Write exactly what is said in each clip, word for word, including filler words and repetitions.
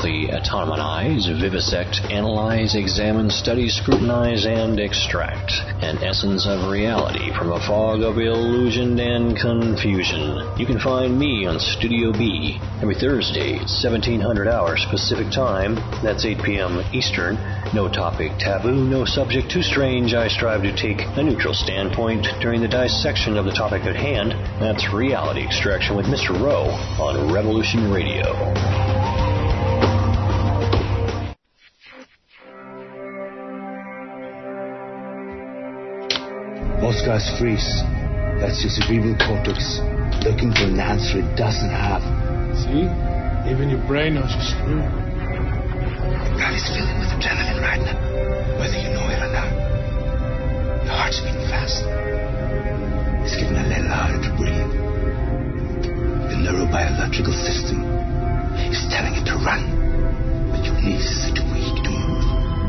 systematically autonomize, vivisect, analyze, examine, study, scrutinize, and extract an essence of reality from a fog of illusion and confusion. You can find me on Studio B every Thursday at seventeen hundred hours Pacific Time. That's eight p.m. Eastern. No topic taboo, no subject too strange. I strive to take a neutral standpoint during the dissection of the topic at hand. That's Reality Extraction with Mister Rowe on Revolution Radio. Moscow's freeze. That's your cerebral cortex looking for an answer it doesn't have. See? Even your brain knows you're screwed. Your body's filling with adrenaline right now, whether you know it or not. Your heart's beating fast. It's getting a little harder to breathe. The neurobiological system is telling it to run, but your knees are too weak to move.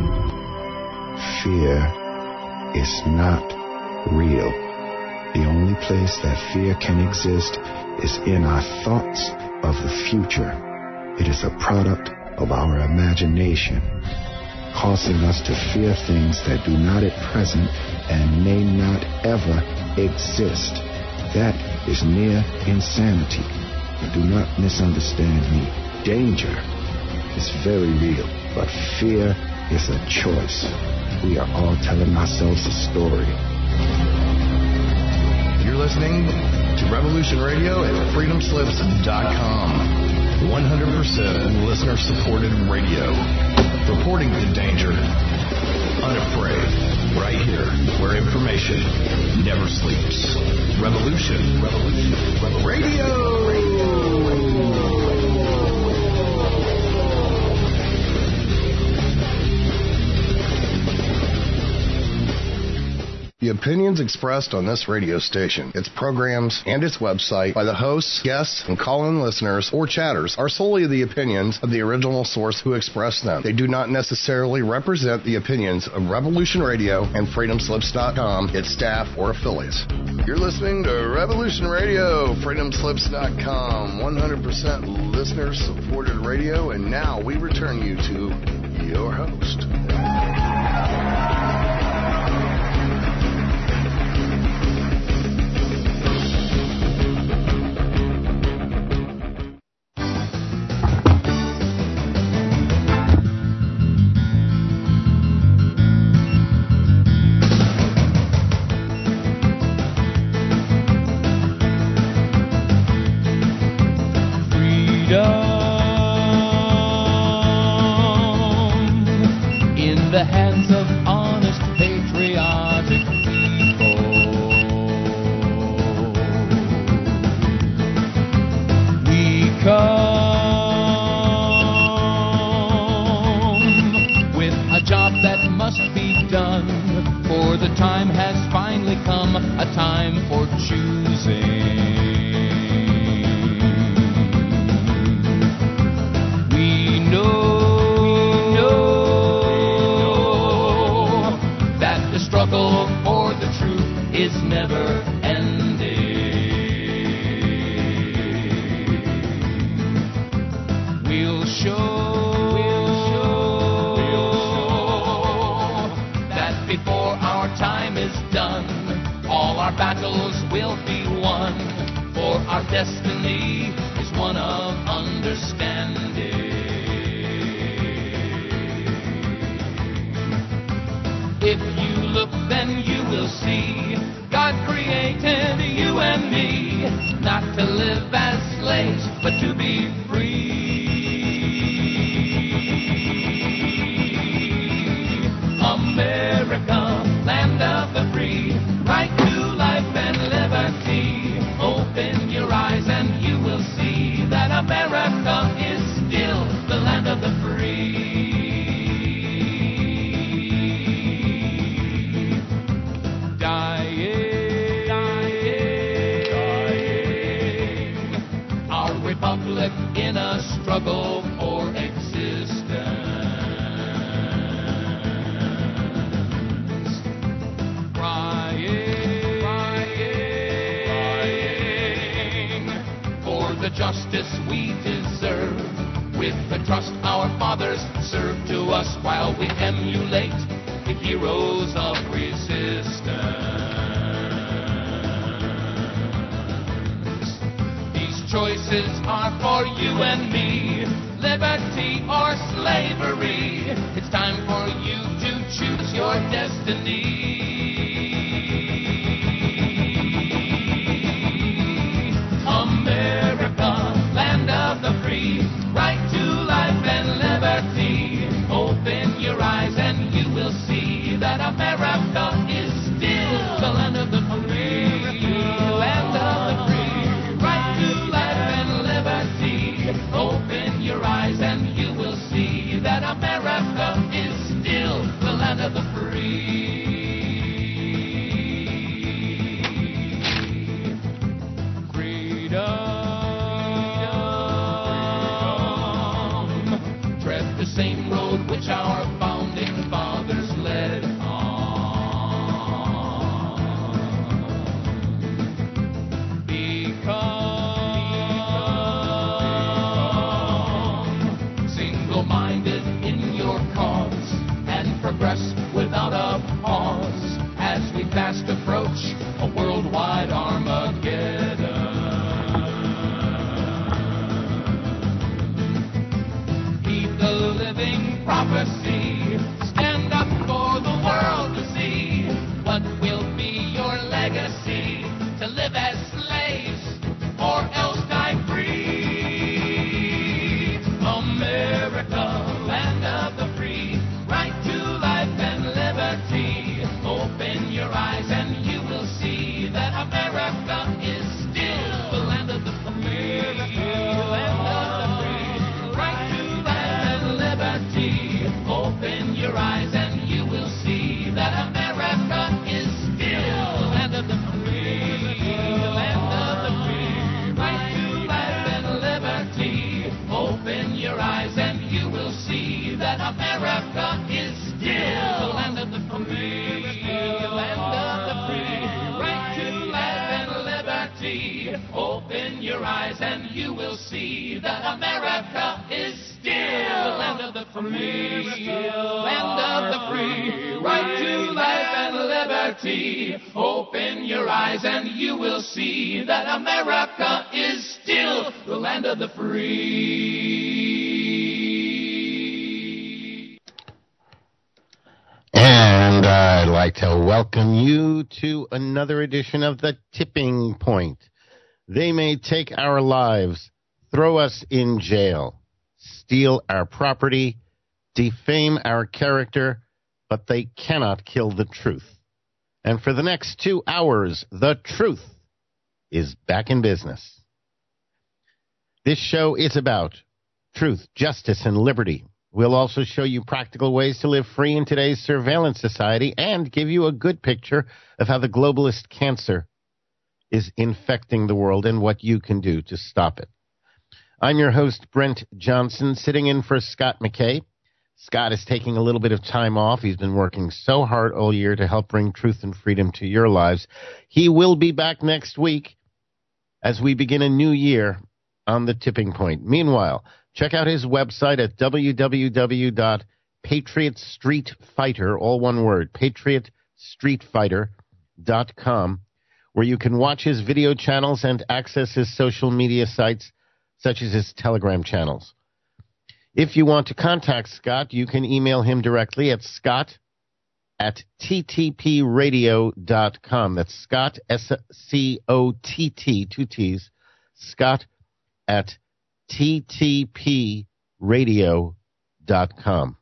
Fear is not real. The only place that fear can exist is in our thoughts of the future. It is a product of our imagination, causing us to fear things that do not at present and may not ever exist. That is near insanity. Do not misunderstand me. Danger is very real, but fear is a choice. We are all telling ourselves a story. You're listening to Revolution Radio at freedom slips dot com. one hundred percent listener-supported radio. Reporting the danger. Unafraid. Right here, where information never sleeps. Revolution. Revolution. Radio. Radio. The opinions expressed on this radio station, its programs, and its website by the hosts, guests, and call-in listeners or chatters are solely the opinions of the original source who expressed them. They do not necessarily represent the opinions of Revolution Radio and freedom slips dot com, its staff, or affiliates. You're listening to Revolution Radio, freedom slips dot com, one hundred percent listener-supported radio, and now we return you to your host. Justice we deserve with the trust our fathers serve to us while we emulate the heroes of resistance. These choices are for you and me, liberty or slavery. It's time for you to choose your destiny. America, land of the free, right to life and liberty. Open your eyes and you will see that America is still the land of the free, land of the free, right to life and liberty. Open your eyes and you will see that America is still the land of the free. Same road which our founding fathers led on. Become single-minded in your cause and progress without a pause as we fast approach a worldwide Armageddon. Living prophecy, stand up for the world to see. What will be your legacy? To live as slaves or else die free. America, land of the free, right to life and liberty. Open your eyes and you will see that America is still the land of the free, land of the free, right to liberty. Open your eyes and you will see that America is still the land of the free, land of the free, right to life and liberty. Open your eyes and you will see that America is still the land of the free, land of the free, right to life and liberty. Open your eyes and you will see that America is still the land of the free, land of the free, right to life and liberty. Open your eyes and you will see that America is still the land of the free. And I'd like to welcome you to another edition of The Tipping Point. They may take our lives, throw us in jail, steal our property, defame our character, but they cannot kill the truth. And for the next two hours, the truth is back in business. This show is about truth, justice, and liberty. We'll also show you practical ways to live free in today's surveillance society and give you a good picture of how the globalist cancer is infecting the world and what you can do to stop it. I'm your host, Brent Johnson, sitting in for Scott McKay. Scott is taking a little bit of time off. He's been working so hard all year to help bring truth and freedom to your lives. He will be back next week as we begin a new year on The Tipping Point. Meanwhile, check out his website at w w w dot patriot street fighter, all one word, patriot street fighter dot com, where you can watch his video channels and access his social media sites, such as his Telegram channels. If you want to contact Scott, you can email him directly at scott at t t p radio dot com. That's Scott, S C O T T, two T's, Scott at t t p radio dot com.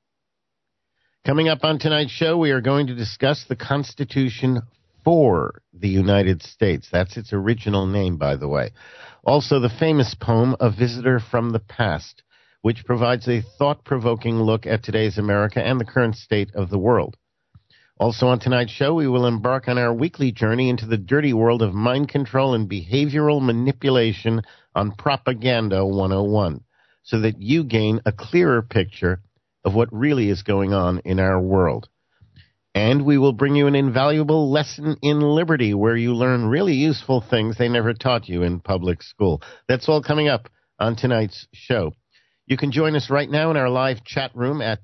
Coming up on tonight's show, we are going to discuss the Constitution for the United States. That's its original name, by the way. Also, the famous poem, A Visitor from the Past, which provides a thought-provoking look at today's America and the current state of the world. Also on tonight's show, we will embark on our weekly journey into the dirty world of mind control and behavioral manipulation on Propaganda one oh one, so that you gain a clearer picture of what really is going on in our world. And we will bring you an invaluable lesson in liberty, where you learn really useful things they never taught you in public school. That's all coming up on tonight's show. You can join us right now in our live chat room at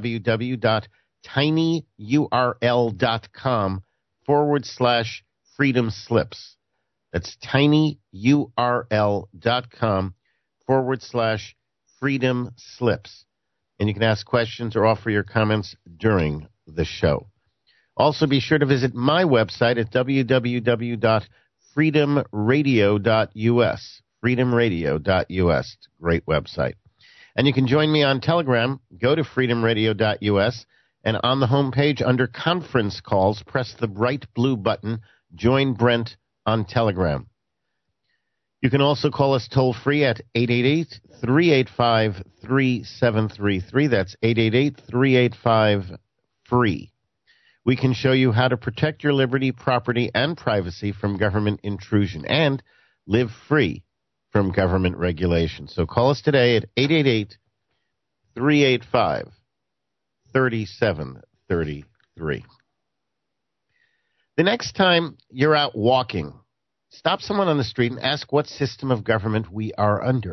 www.tinyurl.com forward slash freedom slips. That's tinyurl.com forward slash freedom slips. And you can ask questions or offer your comments during the show. Also, be sure to visit my website at w w w dot freedom radio dot u s. freedom radio dot u s. It's a great website. And you can join me on Telegram. Go to freedom radio dot u s, and on the homepage under conference calls, press the bright blue button, Join Brent on Telegram. You can also call us toll-free at eight eight eight, three eight five, three seven three three. That's eight eight eight, three eight five, free. We can show you how to protect your liberty, property, and privacy from government intrusion and live free from government regulation. So call us today at eight eight eight, three eight five, three seven three three. The next time you're out walking, stop someone on the street and ask what system of government we are under.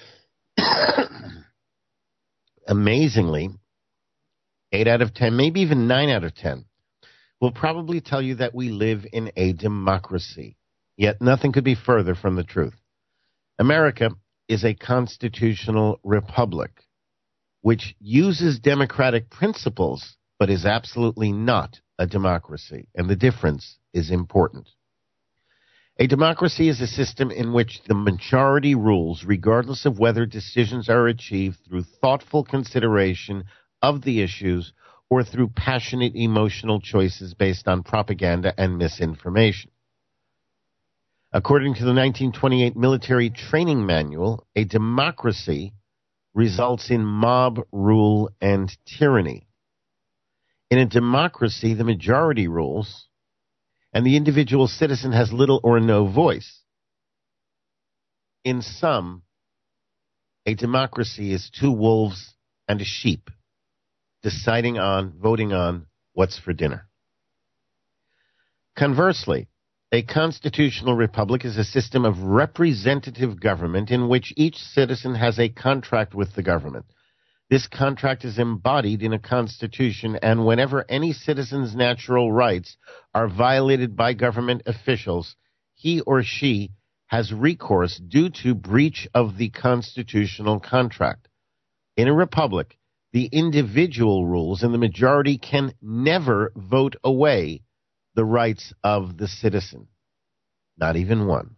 Amazingly, eight out of ten, maybe even nine out of ten, will probably tell you that we live in a democracy. Yet nothing could be further from the truth. America is a constitutional republic which uses democratic principles but is absolutely not a democracy, and the difference is important. A democracy is a system in which the majority rules, regardless of whether decisions are achieved through thoughtful consideration of the issues or through passionate emotional choices based on propaganda and misinformation. According to the nineteen twenty-eight Military Training Manual, a democracy results in mob rule and tyranny. In a democracy, the majority rules, and the individual citizen has little or no voice. In sum, a democracy is two wolves and a sheep deciding on, voting on what's for dinner. Conversely, a constitutional republic is a system of representative government in which each citizen has a contract with the government. This contract is embodied in a constitution, and whenever any citizen's natural rights are violated by government officials, he or she has recourse due to breach of the constitutional contract. In a republic, the individual rules and the majority can never vote away the rights of the citizen. Not even one.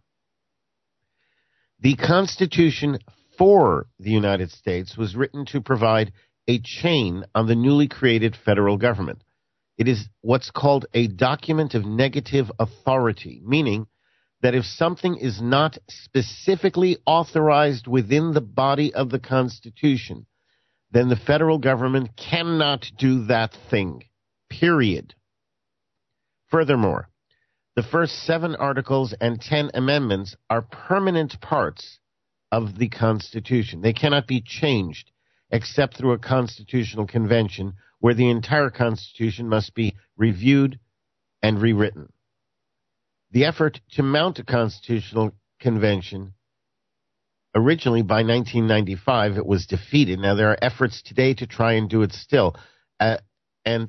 The Constitution for the United States was written to provide a chain on the newly created federal government. It is what's called a document of negative authority, meaning that if something is not specifically authorized within the body of the Constitution, then the federal government cannot do that thing, period. Furthermore, the first seven articles and ten amendments are permanent parts of the Constitution. They cannot be changed except through a constitutional convention where the entire Constitution must be reviewed and rewritten. The effort to mount a constitutional convention, originally by nineteen ninety-five, it was defeated. Now, there are efforts today to try and do it still. Uh, and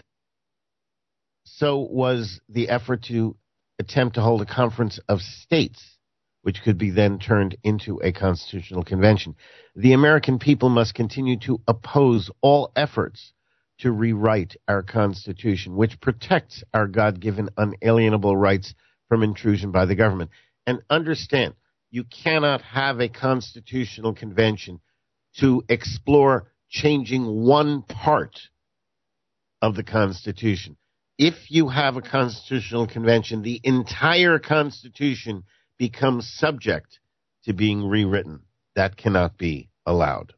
so was the effort to attempt to hold a conference of states, which could be then turned into a constitutional convention. The American people must continue to oppose all efforts to rewrite our Constitution, which protects our God-given unalienable rights from intrusion by the government. And understand, you cannot have a constitutional convention to explore changing one part of the Constitution. If you have a constitutional convention, the entire Constitution becomes subject to being rewritten. That cannot be allowed.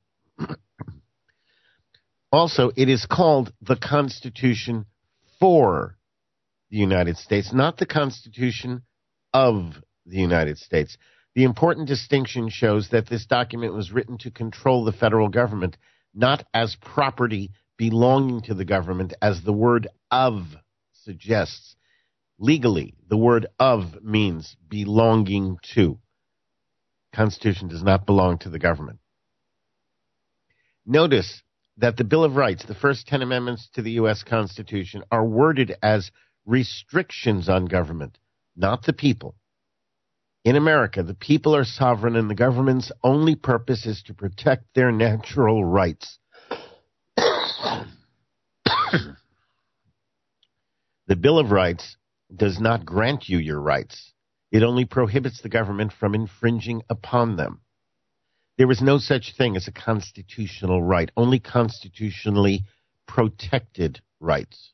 Also, it is called the Constitution for the United States, not the Constitution of the United States. The important distinction shows that this document was written to control the federal government, not as property belonging to the government, as the word of suggests. Legally, the word of means belonging to. Constitution does not belong to the government. Notice that the Bill of Rights, the first ten amendments to the U S Constitution, are worded as restrictions on government, not the people. In America, the people are sovereign, and the government's only purpose is to protect their natural rights. The Bill of Rights does not grant you your rights. It only prohibits the government from infringing upon them. There is no such thing as a constitutional right, only constitutionally protected rights.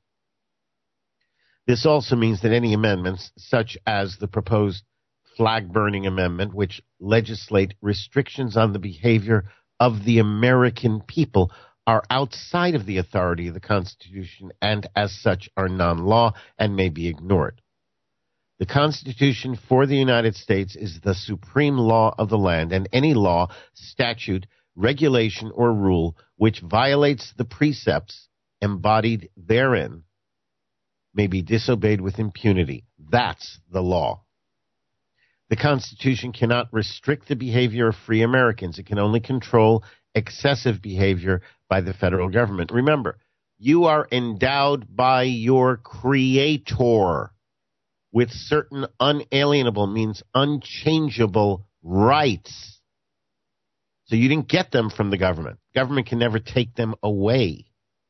This also means that any amendments, such as the proposed flag-burning amendment, which legislate restrictions on the behavior of the American people, are outside of the authority of the Constitution and, as such, are non-law and may be ignored. The Constitution for the United States is the supreme law of the land, and any law, statute, regulation, or rule which violates the precepts embodied therein may be disobeyed with impunity. That's the law. The Constitution cannot restrict the behavior of free Americans. It can only control excessive behavior by the federal government. Remember, you are endowed by your Creator with certain unalienable, means unchangeable rights. So you didn't get them from the government. Government can never take them away.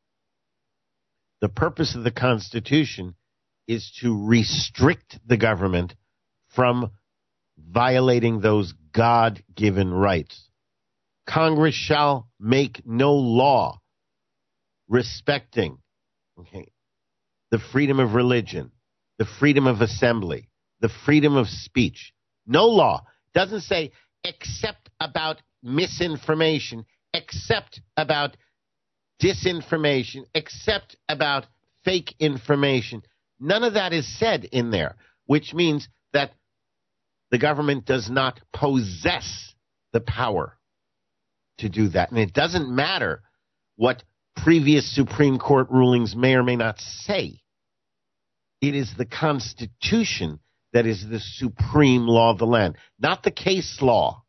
The purpose of the Constitution is to restrict the government from violating those God-given rights. Congress shall make no law respecting okay, the freedom of religion, the freedom of assembly, the freedom of speech. No law. Doesn't say except about misinformation, except about disinformation, except about fake information. None of that is said in there, which means that the government does not possess the power to do that. And it doesn't matter what previous Supreme Court rulings may or may not say. It is the Constitution that is the supreme law of the land, not the case law,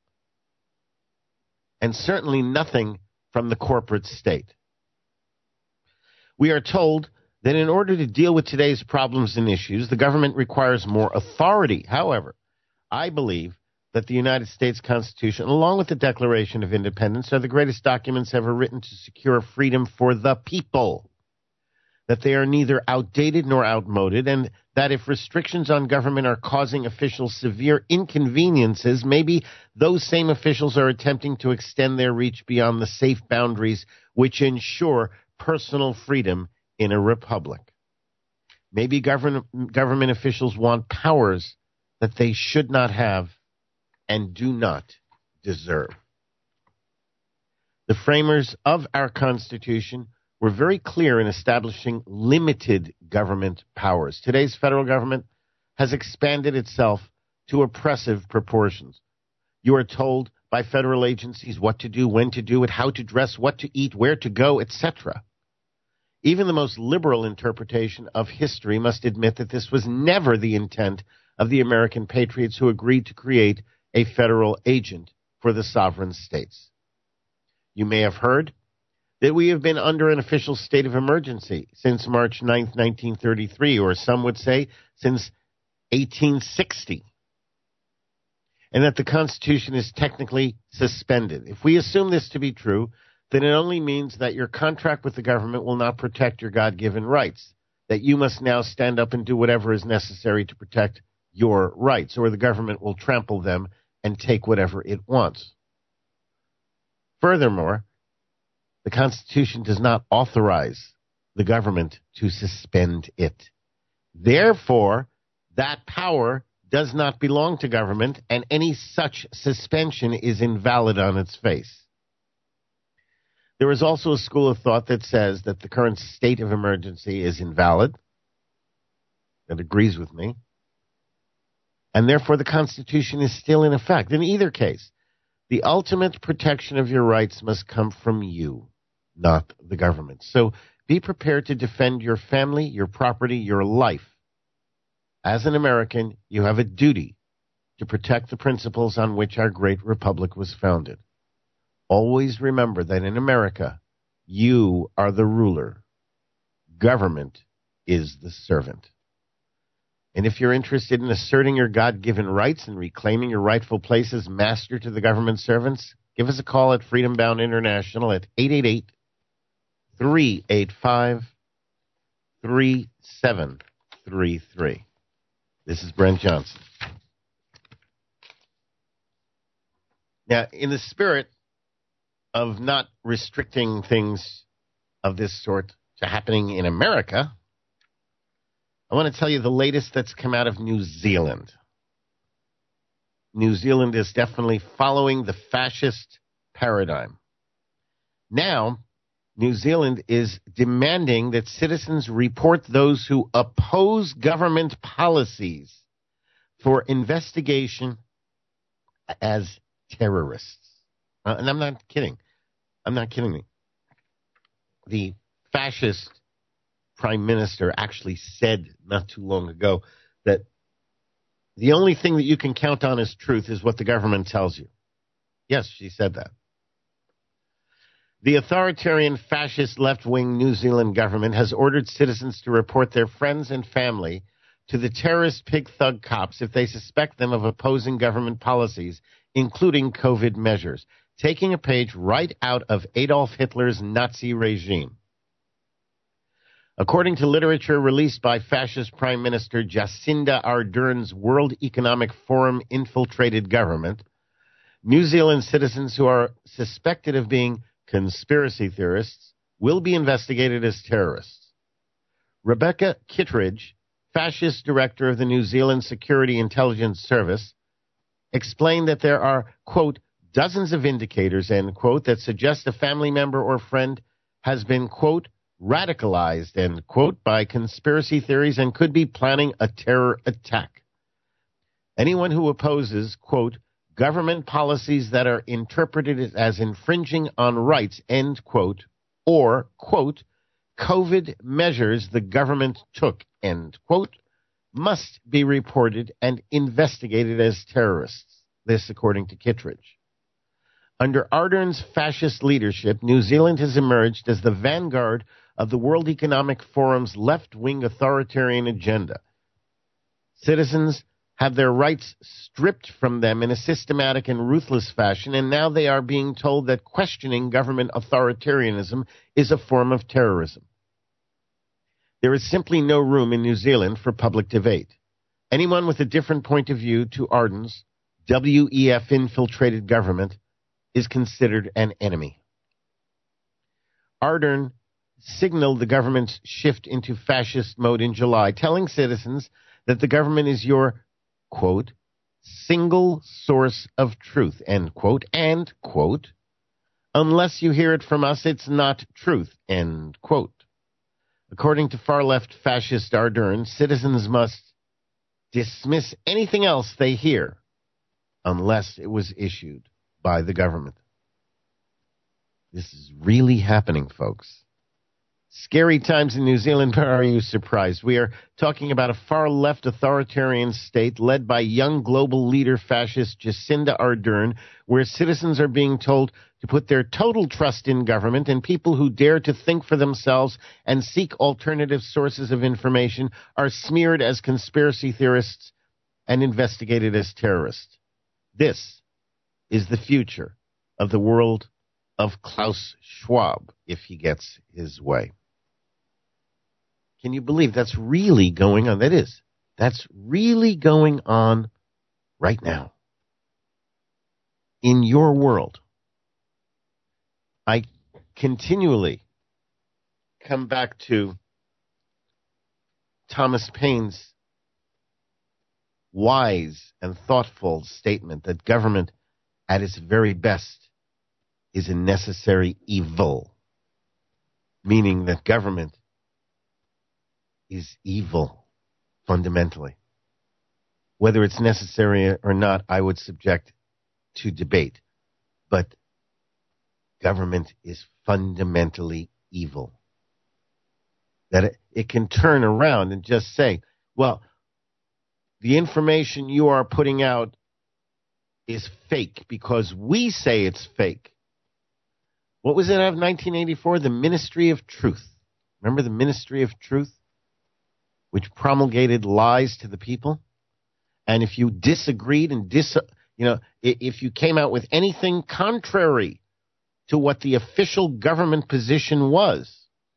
and certainly nothing from the corporate state. We are told that in order to deal with today's problems and issues, the government requires more authority. However, I believe that the United States Constitution, along with the Declaration of Independence, are the greatest documents ever written to secure freedom for the people, that they are neither outdated nor outmoded, and that if restrictions on government are causing officials severe inconveniences, maybe those same officials are attempting to extend their reach beyond the safe boundaries which ensure personal freedom in a republic. Maybe govern- government officials want powers that they should not have and do not deserve. The framers of our Constitution were very clear in establishing limited government powers. Today's federal government has expanded itself to oppressive proportions. You are told by federal agencies what to do, when to do it, how to dress, what to eat, where to go, et cetera. Even the most liberal interpretation of history must admit that this was never the intent of the American patriots who agreed to create a federal agent for the sovereign states. You may have heard that we have been under an official state of emergency since March ninth, nineteen thirty-three, or some would say since eighteen sixty, and that the Constitution is technically suspended. If we assume this to be true, then it only means that your contract with the government will not protect your God-given rights, that you must now stand up and do whatever is necessary to protect your rights, or the government will trample them and take whatever it wants. Furthermore, the Constitution does not authorize the government to suspend it. Therefore, that power does not belong to government, and any such suspension is invalid on its face. There is also a school of thought that says that the current state of emergency is invalid. That agrees with me. And therefore, the Constitution is still in effect. In either case, the ultimate protection of your rights must come from you, not the government. So be prepared to defend your family, your property, your life. As an American, you have a duty to protect the principles on which our great republic was founded. always remember that in America, you are the ruler. Government is the servant. And if you're interested in asserting your God-given rights and reclaiming your rightful place as master to the government servants, give us a call at Freedom Bound International at eight eight eight, three eight five, three seven three three. This is Brent Johnson. Now, in the spirit of not restricting things of this sort to happening in America, I want to tell you the latest that's come out of New Zealand. New Zealand is definitely following the fascist paradigm. Now, New Zealand is demanding that citizens report those who oppose government policies for investigation as terrorists. Uh, and I'm not kidding. I'm not kidding me. The fascist prime minister actually said not too long ago that the only thing that you can count on as truth is what the government tells you. Yes, she said that. The authoritarian fascist left-wing New Zealand government has ordered citizens to report their friends and family to the terrorist pig thug cops if they suspect them of opposing government policies, including COVID measures, taking a page right out of Adolf Hitler's Nazi regime. According to literature released by fascist Prime Minister Jacinda Ardern's World Economic Forum infiltrated government, New Zealand citizens who are suspected of being conspiracy theorists will be investigated as terrorists. Rebecca Kittredge, fascist director of the New Zealand Security Intelligence Service, explained that there are, quote, dozens of indicators, end quote, that suggest a family member or friend has been, quote, radicalized, end quote, by conspiracy theories and could be planning a terror attack. Anyone who opposes, quote, government policies that are interpreted as infringing on rights, end quote, or, quote, COVID measures the government took, end quote, must be reported and investigated as terrorists. This according to Kittredge. Under Ardern's fascist leadership, New Zealand has emerged as the vanguard of the World Economic Forum's left-wing authoritarian agenda. Citizens have their rights stripped from them in a systematic and ruthless fashion, and now they are being told that questioning government authoritarianism is a form of terrorism. There is simply no room in New Zealand for public debate. Anyone with a different point of view to Ardern's W E F-infiltrated government is considered an enemy. Ardern signaled the government's shift into fascist mode in July, telling citizens that the government is your, quote, single source of truth, end quote, and, quote, unless you hear it from us, it's not truth, end quote. According to far-left fascist Ardern, citizens must dismiss anything else they hear unless it was issued by the government. This is really happening, folks. Scary times in New Zealand, but are you surprised? We are talking about a far-left authoritarian state led by young global leader fascist Jacinda Ardern, where citizens are being told to put their total trust in government, and people who dare to think for themselves and seek alternative sources of information are smeared as conspiracy theorists and investigated as terrorists. This is the future of the world of Klaus Schwab, if he gets his way. Can you believe that's really going on? That is. That's really going on right now. In your world. I continually come back to Thomas Paine's wise and thoughtful statement that government at its very best is a necessary evil, meaning that government is evil fundamentally. Whether it's necessary or not, I would subject to debate, but government is fundamentally evil. That it, it can turn around and just say, well, the information you are putting out is fake because we say it's fake. What was it of nineteen eighty-four? The Ministry of Truth. Remember the Ministry of Truth, which promulgated lies to the people? And if you disagreed and dis, you know, if you came out with anything contrary to what the official government position was,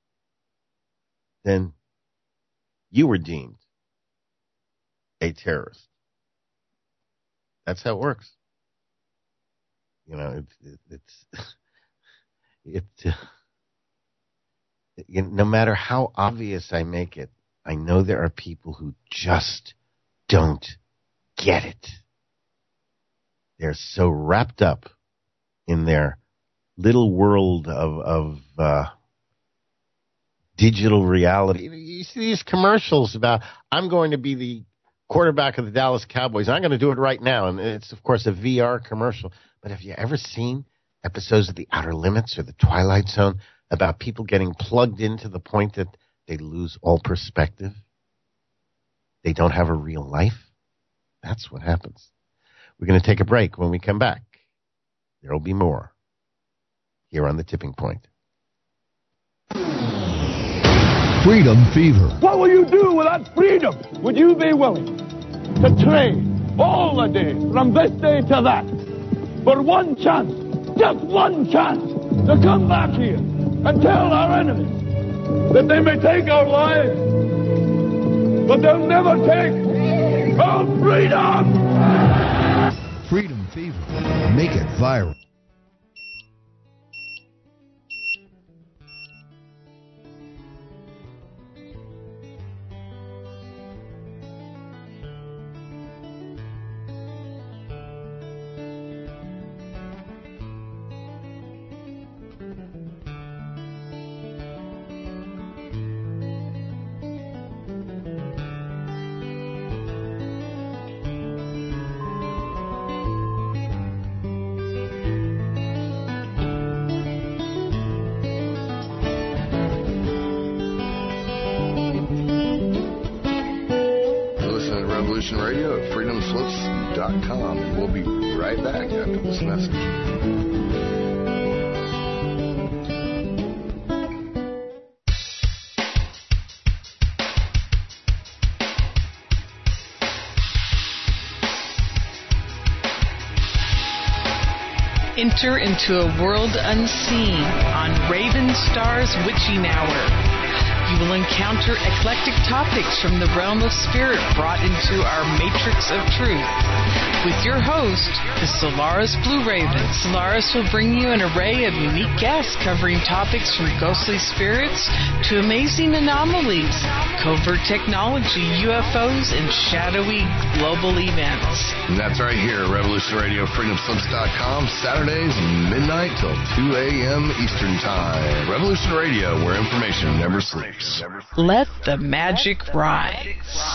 then you were deemed a terrorist. That's how it works. You know, it, it, it's it. Uh, you know, no matter how obvious I make it, I know there are people who just don't get it. They're so wrapped up in their little world of of uh, digital reality. You see these commercials about, I'm going to be the quarterback of the Dallas Cowboys. I'm going to do it right now. And it's, of course, a V R commercial. But have you ever seen episodes of The Outer Limits or The Twilight Zone about people getting plugged in to the point that they lose all perspective? They don't have a real life? That's what happens. We're going to take a break. When we come back, there will be more here on The Tipping Point. Freedom Fever. What will you do without freedom? Would you be willing to trade all the days from this day to that for one chance, just one chance, to come back here and tell our enemies that they may take our lives, but they'll never take our freedom? Freedom Fever. Make it viral. Radio at freedom slips dot com, and we'll be right back after this message. Enter into a world unseen on Raven Star's Witching Hour. You will encounter eclectic topics from the realm of spirit brought into our matrix of truth. With your host, the Solaris Blue Raven. Solaris will bring you an array of unique guests covering topics from ghostly spirits to amazing anomalies, covert technology, U F Os, and shadowy global events. And that's right here at Revolution Radio, freedom slips dot com, Saturdays midnight till two a.m. Eastern Time. Revolution Radio, where information never sleeps. Let the magic rise.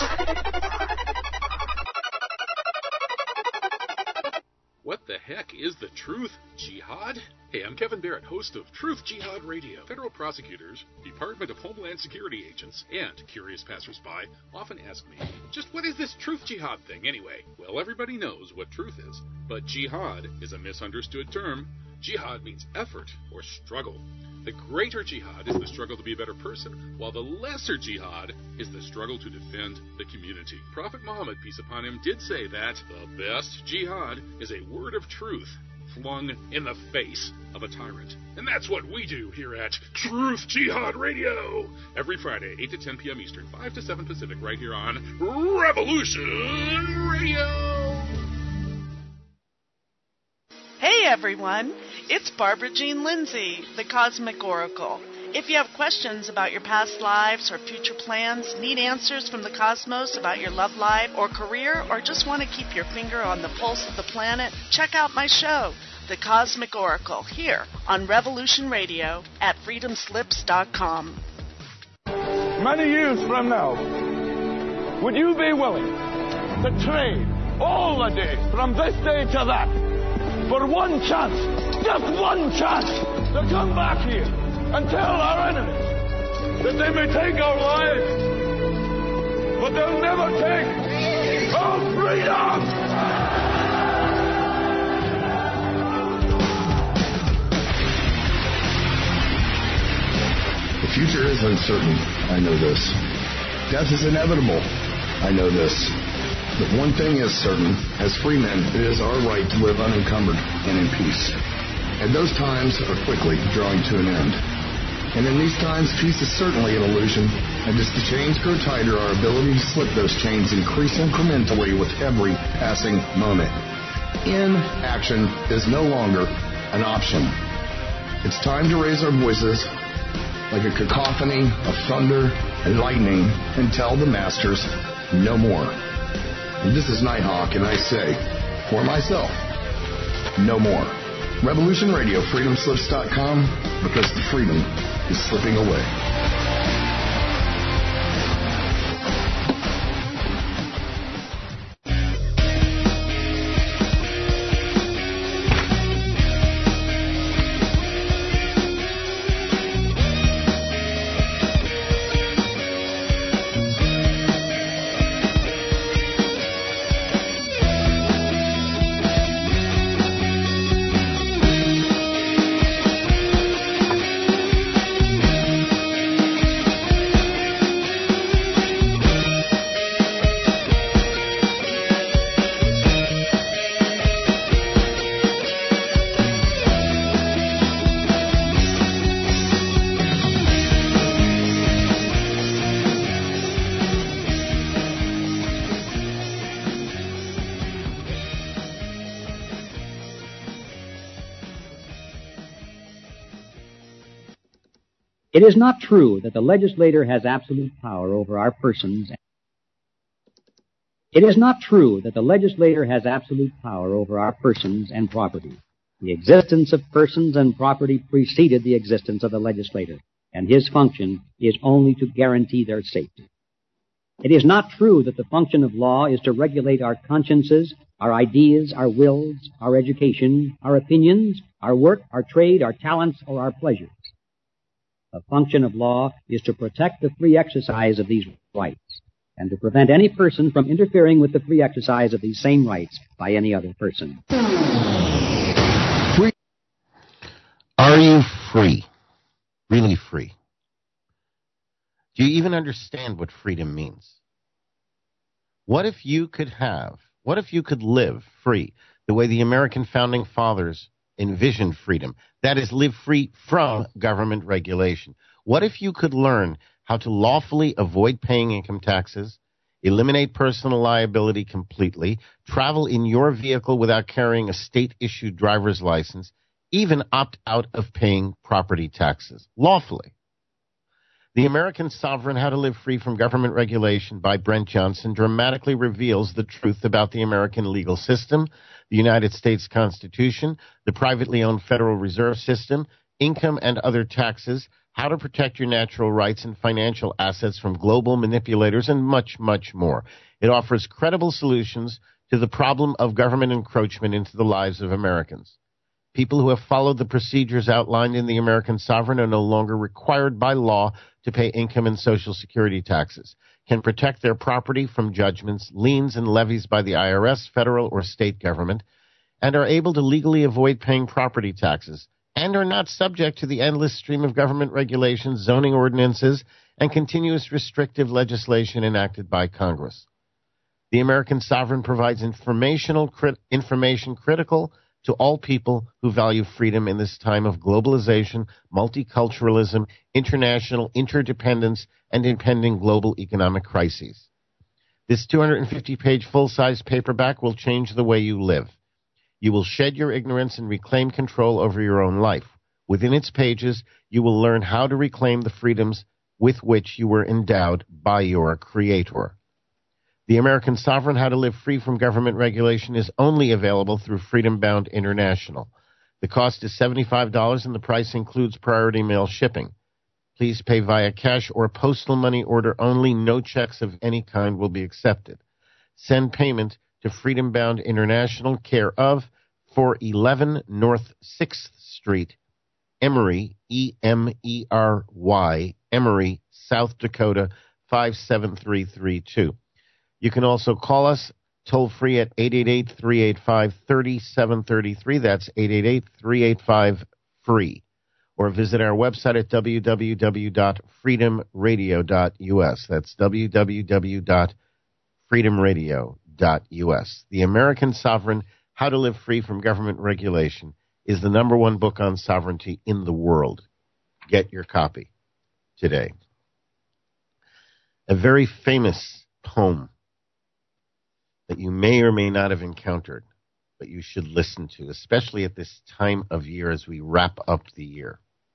What the heck is the Truth Jihad? Hey, I'm Kevin Barrett, host of Truth Jihad Radio. Federal prosecutors, Department of Homeland Security agents, and curious passersby often ask me, just what is this Truth Jihad thing anyway? Well, everybody knows what truth is, but jihad is a misunderstood term. Jihad means effort or struggle. The greater jihad is the struggle to be a better person, while the lesser jihad is the struggle to defend the community. Prophet Muhammad, peace upon him, did say that the best jihad is a word of truth flung in the face of a tyrant. And that's what we do here at Truth Jihad Radio. Every Friday, eight to ten p.m. Eastern, five to seven Pacific, right here on Revolution Radio. Hey everyone, it's Barbara Jean Lindsay, the Cosmic Oracle. If you have questions about your past lives or future plans, need answers from the cosmos about your love life or career, or just want to keep your finger on the pulse of the planet, check out my show, The Cosmic Oracle, here on Revolution Radio at freedom slips dot com. Many years from now, would you be willing to trade all the days from this day to that for one chance, just one chance, to come back here and tell our enemies that they may take our lives, but they'll never take our freedom? The future is uncertain. I know this. Death is inevitable. I know this. But one thing is certain. As free men, it is our right to live unencumbered and in peace. And those times are quickly drawing to an end. And in these times, peace is certainly an illusion. And as the chains grow tighter, our ability to slip those chains increase incrementally with every passing moment. Inaction is no longer an option. It's time to raise our voices like a cacophony of thunder and lightning and tell the masters no more. And this is Nighthawk, and I say, for myself, no more. Revolution Radio, freedom slips dot com, because the freedom is slipping away. It is not true that the legislator has absolute power over our persons. It is not true that the legislator has absolute power over our persons and property. The existence of persons and property preceded the existence of the legislator, and his function is only to guarantee their safety. It is not true that the function of law is to regulate our consciences, our ideas, our wills, our education, our opinions, our work, our trade, our talents, or our pleasures. The function of law is to protect the free exercise of these rights and to prevent any person from interfering with the free exercise of these same rights by any other person. Free. Are you free? Really free? Do you even understand what freedom means? What if you could have, what if you could live free the way the American founding fathers envisioned freedom? That is, live free from government regulation. What if you could learn how to lawfully avoid paying income taxes, eliminate personal liability completely, travel in your vehicle without carrying a state-issued driver's license, even opt out of paying property taxes lawfully? The American Sovereign, How to Live Free from Government Regulation by Brent Johnson dramatically reveals the truth about the American legal system, the United States Constitution, the privately owned Federal Reserve System, income and other taxes, how to protect your natural rights and financial assets from global manipulators, and much, much more. It offers credible solutions to the problem of government encroachment into the lives of Americans. People who have followed the procedures outlined in the American Sovereign are no longer required by law to pay income and Social Security taxes, can protect their property from judgments, liens, and levies by the I R S, federal or state government, and are able to legally avoid paying property taxes, and are not subject to the endless stream of government regulations, zoning ordinances, and continuous restrictive legislation enacted by Congress. The American Sovereign provides informational crit- information critical to all people who value freedom in this time of globalization, multiculturalism, international interdependence, and impending global economic crises. This two hundred fifty page full-size paperback will change the way you live. You will shed your ignorance and reclaim control over your own life. Within its pages, you will learn how to reclaim the freedoms with which you were endowed by your Creator. The American Sovereign, How to Live Free from Government Regulation is only available through Freedom Bound International. The cost is seventy-five dollars and the price includes priority mail shipping. Please pay via cash or postal money order only. No checks of any kind will be accepted. Send payment to Freedom Bound International, care of four eleven North sixth Street, Emory, E M E R Y, Emory, South Dakota, five seven three three two. You can also call us toll-free at eight eight eight, three eight five, three seven three three. That's eight eight eight, three eight five, F R E E. or visit our website at w w w dot freedom radio dot u s. That's w w w dot freedom radio dot u s. The American Sovereign, How to Live Free from Government Regulation, is the number one book on sovereignty in the world. Get your copy today. A very famous poem that you may or may not have encountered, but you should listen to, especially at this time of year as we wrap up the year.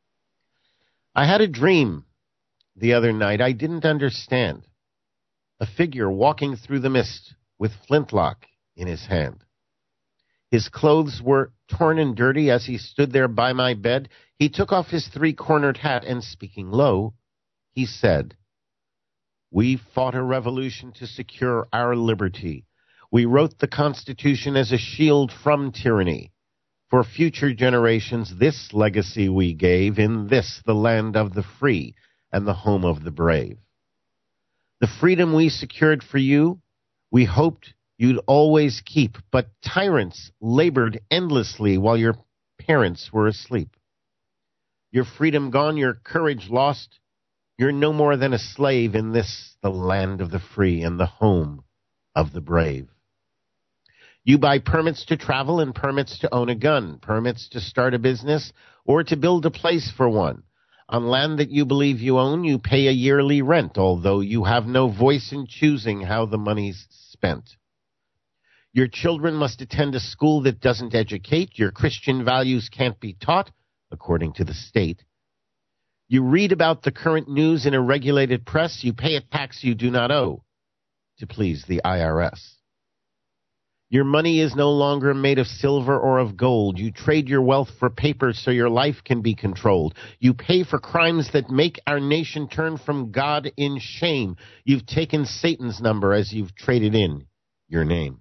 I had a dream the other night I didn't understand. A figure walking through the mist with flintlock in his hand. His clothes were torn and dirty as he stood there by my bed. He took off his three-cornered hat and, speaking low, he said, "We fought a revolution to secure our liberty. We wrote the Constitution as a shield from tyranny. For future generations, this legacy we gave, in this, the land of the free and the home of the brave. The freedom we secured for you, we hoped you'd always keep, but tyrants labored endlessly while your parents were asleep. Your freedom gone, your courage lost, you're no more than a slave in this, the land of the free and the home of the brave. You buy permits to travel and permits to own a gun, permits to start a business or to build a place for one. On land that you believe you own, you pay a yearly rent, although you have no voice in choosing how the money's spent. Your children must attend a school that doesn't educate. Your Christian values can't be taught, according to the state. You read about the current news in a regulated press. You pay a tax you do not owe to please the I R S. Your money is no longer made of silver or of gold. You trade your wealth for paper so your life can be controlled. You pay for crimes that make our nation turn from God in shame. You've taken Satan's number as you've traded in your name.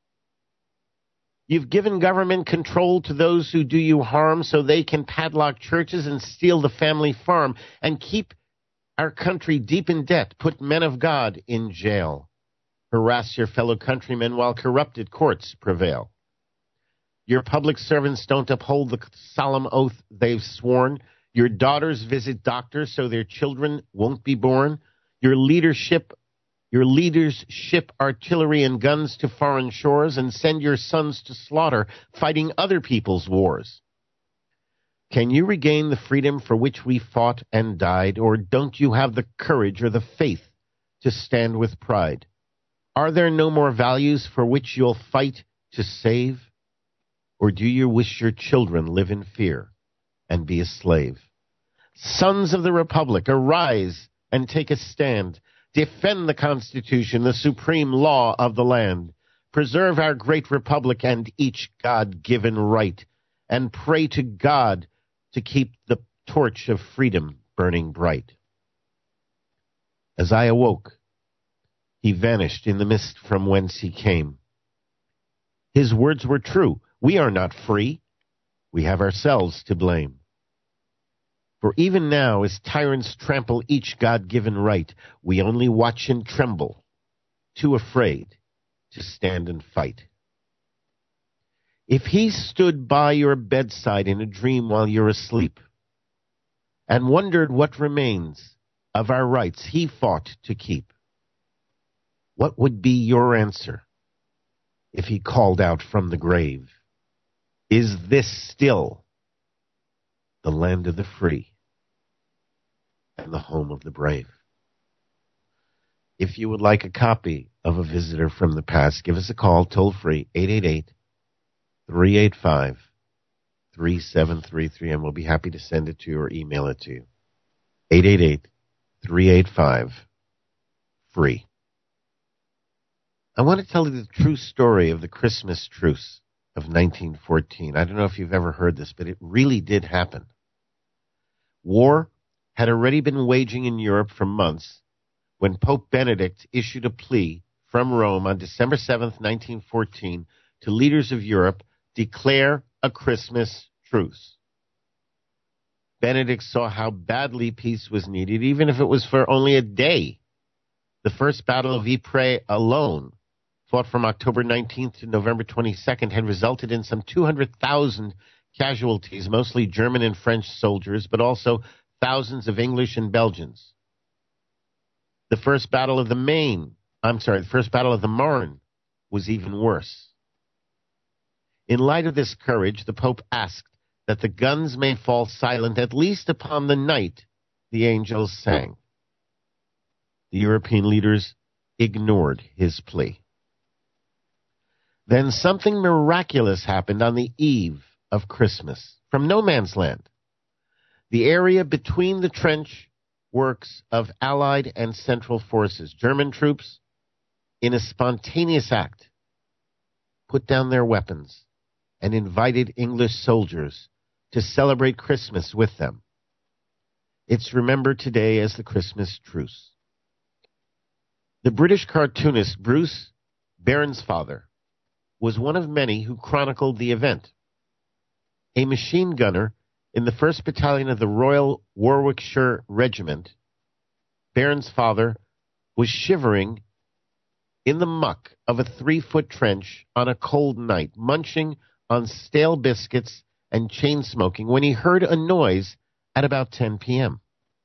You've given government control to those who do you harm so they can padlock churches and steal the family farm and keep our country deep in debt, put men of God in jail. Harass your fellow countrymen while corrupted courts prevail. Your public servants don't uphold the solemn oath they've sworn. Your daughters visit doctors so their children won't be born. Your leadership, your leaders ship artillery and guns to foreign shores and send your sons to slaughter, fighting other people's wars. Can you regain the freedom for which we fought and died, or don't you have the courage or the faith to stand with pride? Are there no more values for which you'll fight to save? Or do you wish your children live in fear and be a slave? Sons of the Republic, arise and take a stand. Defend the Constitution, the supreme law of the land. Preserve our great republic and each God-given right. And pray to God to keep the torch of freedom burning bright. As I awoke, he vanished in the mist from whence he came. His words were true. We are not free. We have ourselves to blame. For even now, as tyrants trample each God-given right, we only watch and tremble, too afraid to stand and fight. If he stood by your bedside in a dream while you're asleep and wondered what remains of our rights he fought to keep, what would be your answer if he called out from the grave, "Is this still the land of the free and the home of the brave?" If you would like a copy of A Visitor from the Past, give us a call toll-free, eight eight eight, three eight five, three seven three three, and we'll be happy to send it to you or email it to you. eight eight eight, three eight five, free. I want to tell you the true story of the Christmas truce of nineteen fourteen. I don't know if you've ever heard this, but it really did happen. War had already been waging in Europe for months when Pope Benedict issued a plea from Rome on December seventh, nineteen fourteen, to leaders of Europe, declare a Christmas truce. Benedict saw how badly peace was needed, even if it was for only a day. The first Battle of Ypres alone, fought from October nineteenth to November twenty-second, had resulted in some two hundred thousand casualties, mostly German and French soldiers, but also thousands of English and Belgians. The first battle of the Maine, I'm sorry, the first battle of the Marne was even worse. In light of this courage, the Pope asked that the guns may fall silent at least upon the night the angels sang. The European leaders ignored his plea. Then something miraculous happened on the eve of Christmas from no man's land. The area between the trench works of Allied and Central forces, German troops, in a spontaneous act, put down their weapons and invited English soldiers to celebrate Christmas with them. It's remembered today as the Christmas truce. The British cartoonist Bruce Bairnsfather was one of many who chronicled the event. A machine gunner in the first Battalion of the Royal Warwickshire Regiment, Bairnsfather was shivering in the muck of a three-foot trench on a cold night, munching on stale biscuits and chain-smoking when he heard a noise at about ten p.m.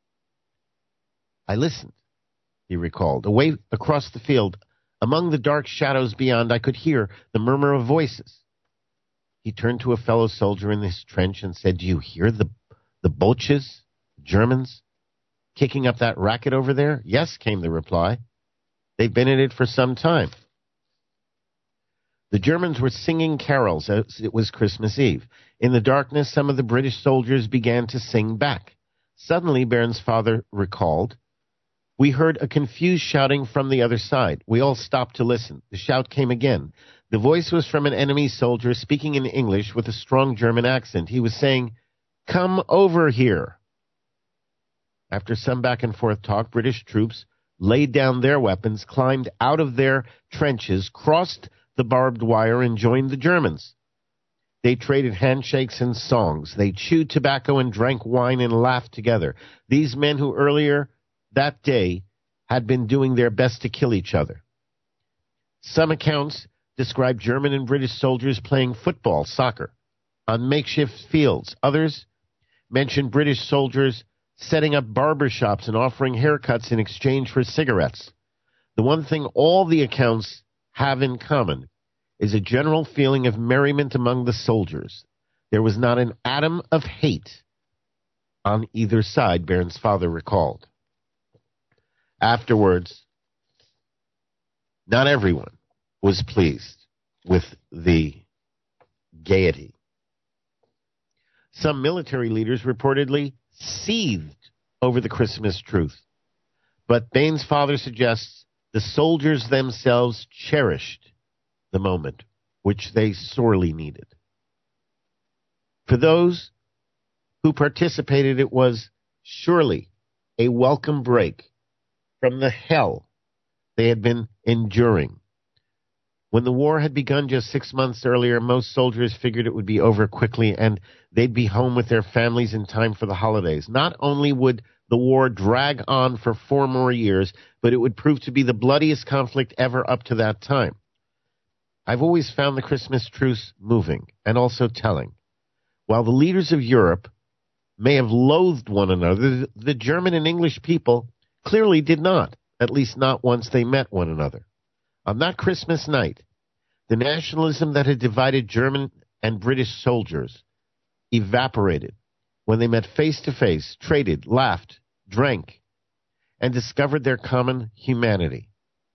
I listened, he recalled. Away across the field, among the dark shadows beyond, I could hear the murmur of voices. He turned to a fellow soldier in this trench and said, "Do you hear the the Boches, Germans, kicking up that racket over there?" "Yes," came the reply. "They've been at it for some time." The Germans were singing carols as it was Christmas Eve. In the darkness, some of the British soldiers began to sing back. Suddenly, Bairnsfather recalled, "We heard a confused shouting from the other side. We all stopped to listen. The shout came again. The voice was from an enemy soldier speaking in English with a strong German accent. He was saying, 'Come over here.'" After some back-and-forth talk, British troops laid down their weapons, climbed out of their trenches, crossed the barbed wire, and joined the Germans. They traded handshakes and songs. They chewed tobacco and drank wine and laughed together. These men who earlier that day had been doing their best to kill each other. Some accounts describe German and British soldiers playing football, soccer, on makeshift fields. Others mention British soldiers setting up barber shops and offering haircuts in exchange for cigarettes. The one thing all the accounts have in common is a general feeling of merriment among the soldiers. There was not an atom of hate on either side, Bairnsfather recalled. Afterwards, not everyone was pleased with the gaiety. Some military leaders reportedly seethed over the Christmas truth, but Bairnsfather suggests the soldiers themselves cherished the moment, which they sorely needed. For those who participated, it was surely a welcome break from the hell they had been enduring. When the war had begun just six months earlier, most soldiers figured it would be over quickly and they'd be home with their families in time for the holidays. Not only would the war drag on for four more years, but it would prove to be the bloodiest conflict ever up to that time. I've always found the Christmas truce moving and also telling. While the leaders of Europe may have loathed one another, the German and English people clearly did not, at least not once they met one another. On that Christmas night, the nationalism that had divided German and British soldiers evaporated when they met face to face, traded, laughed, drank, and discovered their common humanity.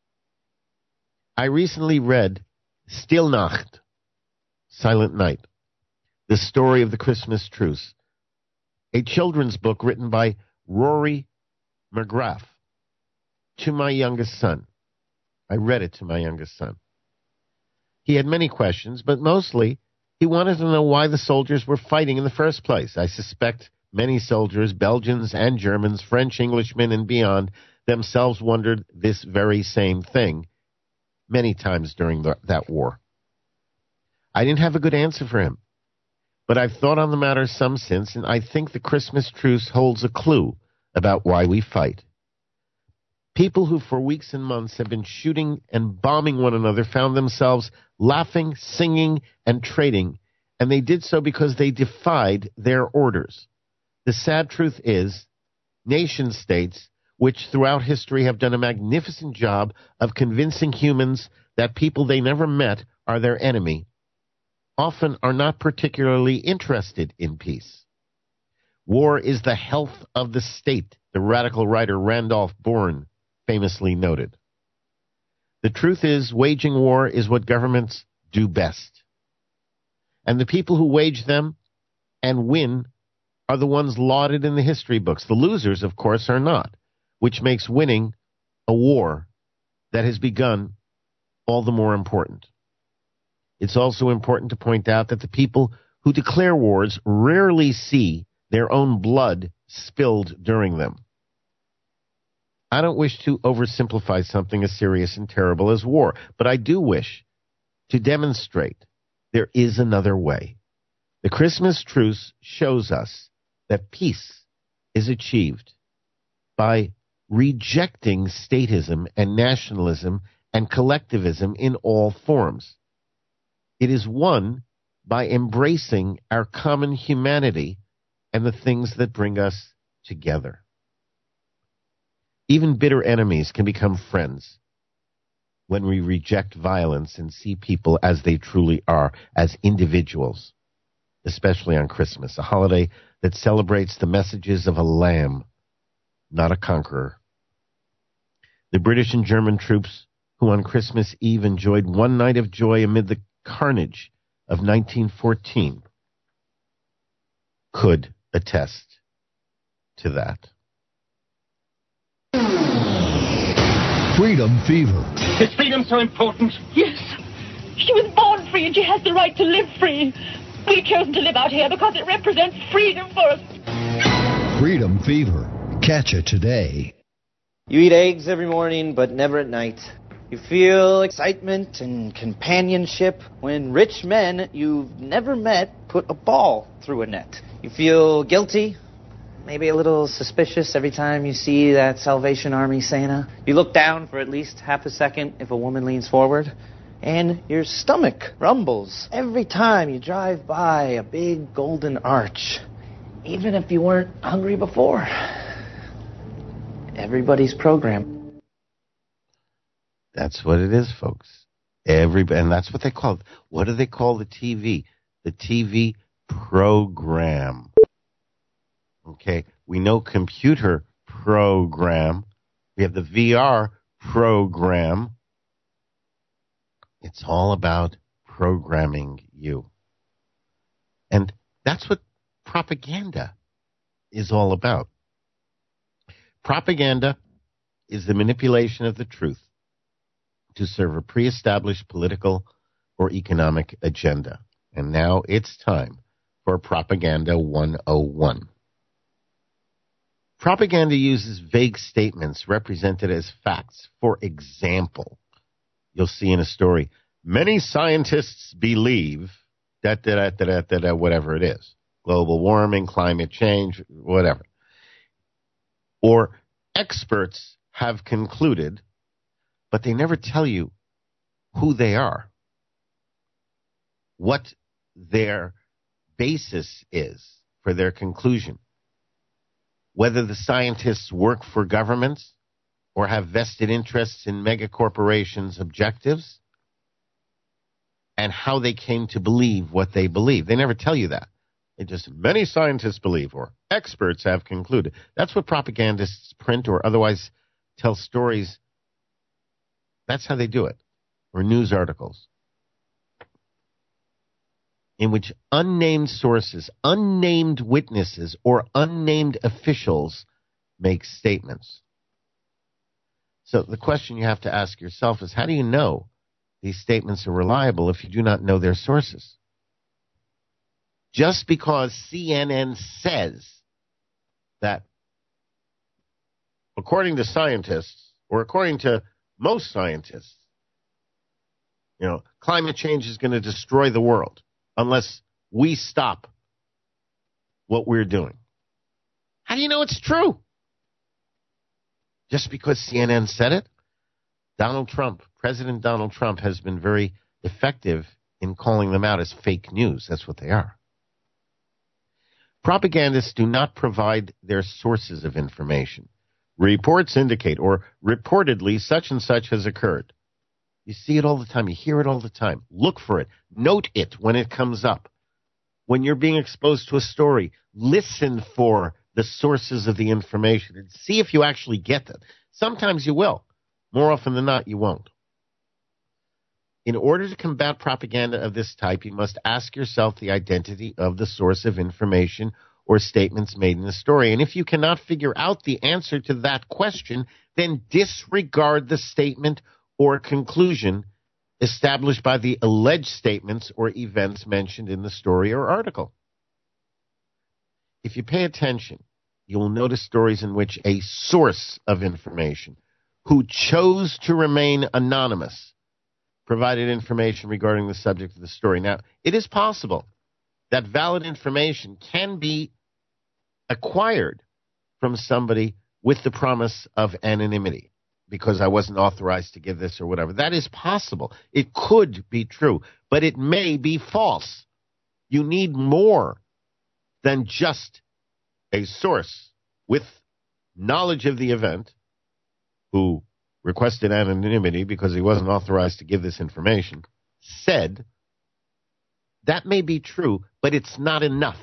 I recently read Stille Nacht, Silent Night, the story of the Christmas truce, a children's book written by Rory McGrath, to my youngest son. I read it to my youngest son. He had many questions, but mostly he wanted to know why the soldiers were fighting in the first place. I suspect many soldiers, Belgians and Germans, French, Englishmen, and beyond, themselves wondered this very same thing many times during the, that war. I didn't have a good answer for him, but I've thought on the matter some since, and I think the Christmas truce holds a clue about why we fight. People who for weeks and months have been shooting and bombing one another found themselves laughing, singing, and trading and they did so because they defied their orders. The sad truth is, nation-states, which throughout history have done a magnificent job of convincing humans that people they never met are their enemy, often are not particularly interested in peace. War is the health of the state, the radical writer Randolph Bourne famously noted. The truth is, waging war is what governments do best. And the people who wage them and win are the ones lauded in the history books. The losers, of course, are not, which makes winning a war that has begun all the more important. It's also important to point out that the people who declare wars rarely see their own blood spilled during them. I don't wish to oversimplify something as serious and terrible as war, but I do wish to demonstrate there is another way. The Christmas truce shows us that peace is achieved by rejecting statism and nationalism and collectivism in all forms. It is won by embracing our common humanity and the things that bring us together. Even bitter enemies can become friends when we reject violence and see people as they truly are, as individuals, especially on Christmas, a holiday that celebrates the messages of a lamb, not a conqueror. The British and German troops who on Christmas Eve enjoyed one night of joy amid the carnage of nineteen fourteen could attest to that. Freedom Fever. Is freedom so important? Yes. She was born free and she has the right to live free. We've chosen to live out here because it represents freedom for us. Freedom Fever. Catch it today. You eat eggs every morning, but never at night. You feel excitement and companionship when rich men you've never met put a ball through a net. You feel guilty, maybe a little suspicious every time you see that Salvation Army Santa. You look down for at least half a second if a woman leans forward. And your stomach rumbles every time you drive by a big golden arch, even if you weren't hungry before. Everybody's program. That's what it is, folks. Everybody, and that's what they call it. What do they call the T V? The T V program. Okay, we know computer program. We have the V R program. It's all about programming you. And that's what propaganda is all about. Propaganda is the manipulation of the truth to serve a pre-established political or economic agenda. And now it's time for Propaganda one oh one. Propaganda uses vague statements represented as facts. For example, you'll see in a story, many scientists believe that, that, that, that, that, that, whatever it is, global warming, climate change, whatever. Or experts have concluded, but they never tell you who they are, what their basis is for their conclusion, whether the scientists work for governments or have vested interests in megacorporations' objectives, and how they came to believe what they believe. They never tell you that. They just, many scientists believe, or experts have concluded. That's what propagandists print or otherwise tell stories. That's how they do it. Or news articles in which unnamed sources, unnamed witnesses, or unnamed officials make statements. So the question you have to ask yourself is, how do you know these statements are reliable if you do not know their sources? Just because C N N says that, according to scientists, or according to most scientists, you know, climate change is going to destroy the world unless we stop what we're doing. How do you know it's true? Just because C N N said it? Donald Trump, President Donald Trump, has been very effective in calling them out as fake news. That's what they are. Propagandists do not provide their sources of information. Reports indicate, or reportedly, such and such has occurred. You see it all the time. You hear it all the time. Look for it. Note it when it comes up. When you're being exposed to a story, listen for the sources of the information and see if you actually get it. Sometimes you will. More often than not, you won't. In order to combat propaganda of this type, you must ask yourself the identity of the source of information or statements made in the story. And if you cannot figure out the answer to that question, then disregard the statement or conclusion established by the alleged statements or events mentioned in the story or article. If you pay attention, you will notice stories in which a source of information who chose to remain anonymous provided information regarding the subject of the story. Now, it is possible that valid information can be acquired from somebody with the promise of anonymity because I wasn't authorized to give this or whatever. That is possible. It could be true, but it may be false. You need more than just a source with knowledge of the event who requested anonymity because he wasn't authorized to give this information, said. That may be true, but it's not enough.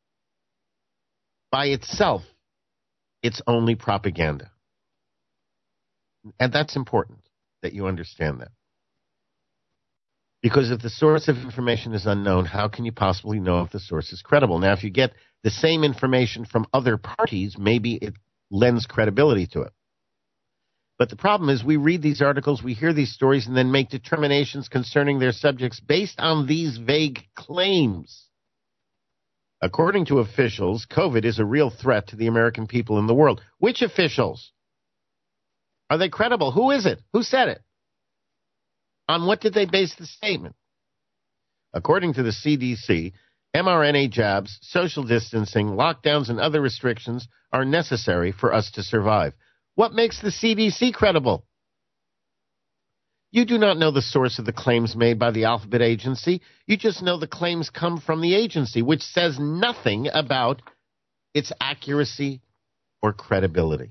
By itself, it's only propaganda. And that's important that you understand that. Because if the source of information is unknown, how can you possibly know if the source is credible? Now, if you get the same information from other parties, maybe it lends credibility to it. But the problem is we read these articles, we hear these stories, and then make determinations concerning their subjects based on these vague claims. According to officials, COVID is a real threat to the American people in the world. Which officials? Are they credible? Who is it? Who said it? On what did they base the statement? According to the C D C, mRNA jabs, social distancing, lockdowns, and other restrictions are necessary for us to survive. What makes the C D C credible? You do not know the source of the claims made by the Alphabet Agency. You just know the claims come from the agency, which says nothing about its accuracy or credibility.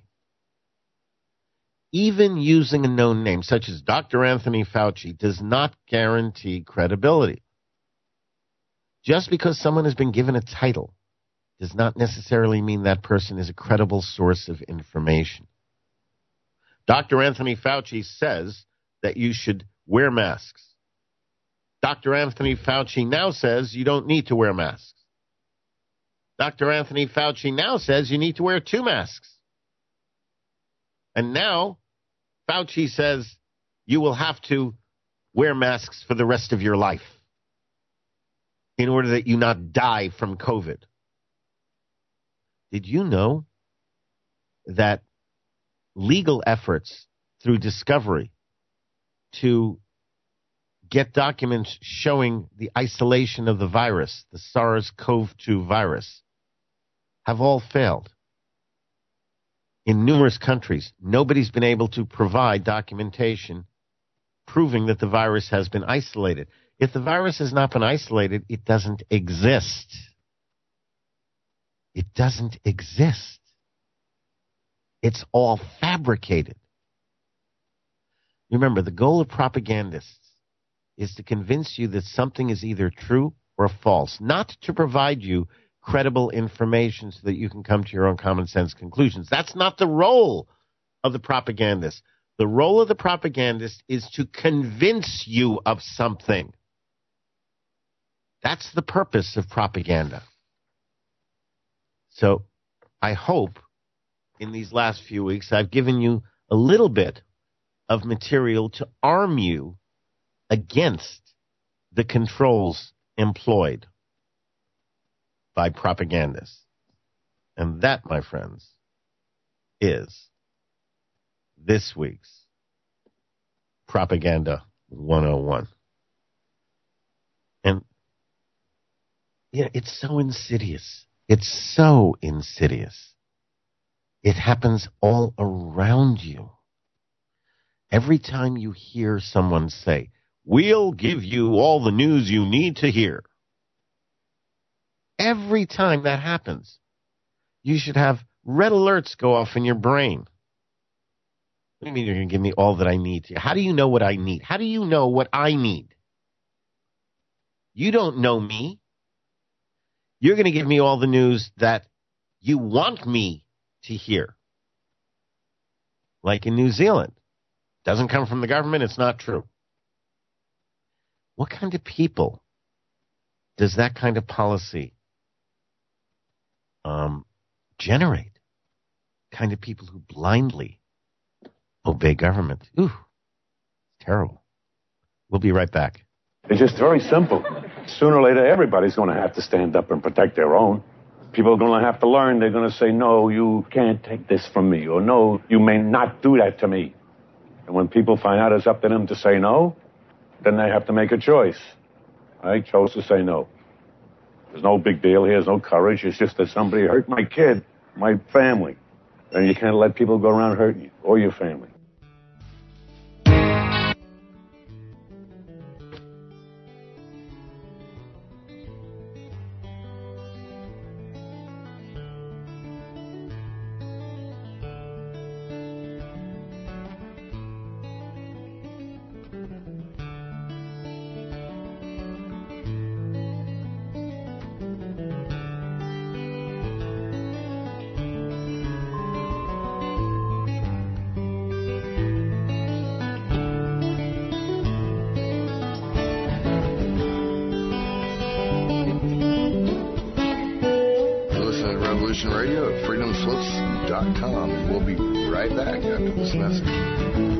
Even using a known name, such as Doctor Anthony Fauci, does not guarantee credibility. Just because someone has been given a title does not necessarily mean that person is a credible source of information. Doctor Anthony Fauci says that you should wear masks. Doctor Anthony Fauci now says you don't need to wear masks. Doctor Anthony Fauci now says you need to wear two masks. And now Fauci says you will have to wear masks for the rest of your life in order that you not die from COVID. Did you know that legal efforts through discovery to get documents showing the isolation of the virus, the SARS-C o V two virus, have all failed? In numerous countries, nobody's been able to provide documentation proving that the virus has been isolated. If the virus has not been isolated, it doesn't exist. It doesn't exist. It's all fabricated. Remember, the goal of propagandists is to convince you that something is either true or false, not to provide you credible information so that you can come to your own common sense conclusions. That's not the role of the propagandist. The role of the propagandist is to convince you of something. That's the purpose of propaganda. So I hope in these last few weeks I've given you a little bit of material to arm you against the controls employed by propagandists. And that, my friends, is this week's Propaganda one oh one. And yeah, it's so insidious. It's so insidious. It happens all around you. Every time you hear someone say, We'll give you all the news you need to hear. Every time that happens, you should have red alerts go off in your brain. What do you mean you're going to give me all that I need to? How do you know what I need? How do you know what I need? You don't know me. You're going to give me all the news that you want me to hear. Like in New Zealand. Doesn't come from the government. It's not true. What kind of people does that kind of policy um, generate? Kind of people who blindly obey government. Ooh, terrible. We'll be right back. It's just very simple. Sooner or later, everybody's going to have to stand up and protect their own. People are going to have to learn. They're going to say, no, you can't take this from me, or no, you may not do that to me. And when people find out it's up to them to say no, then they have to make a choice. I chose to say no. There's no big deal here. There's no courage. It's just that somebody hurt my kid, my family. And you can't let people go around hurting you or your family. Radio at freedom slips dot com. We'll be right back after this message.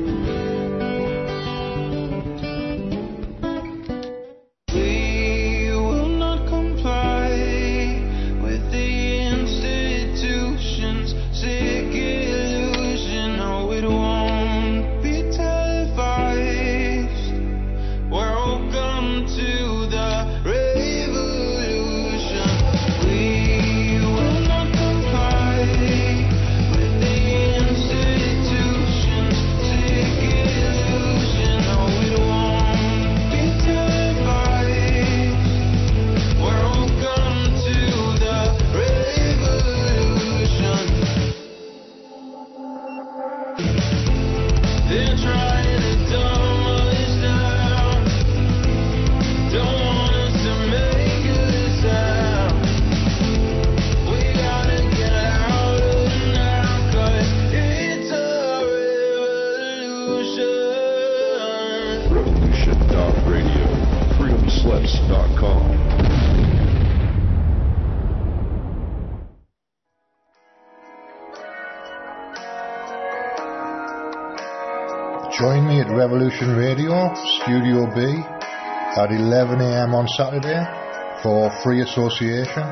Join me at Revolution Radio, Studio B, at eleven a.m. on Saturday for Free Association,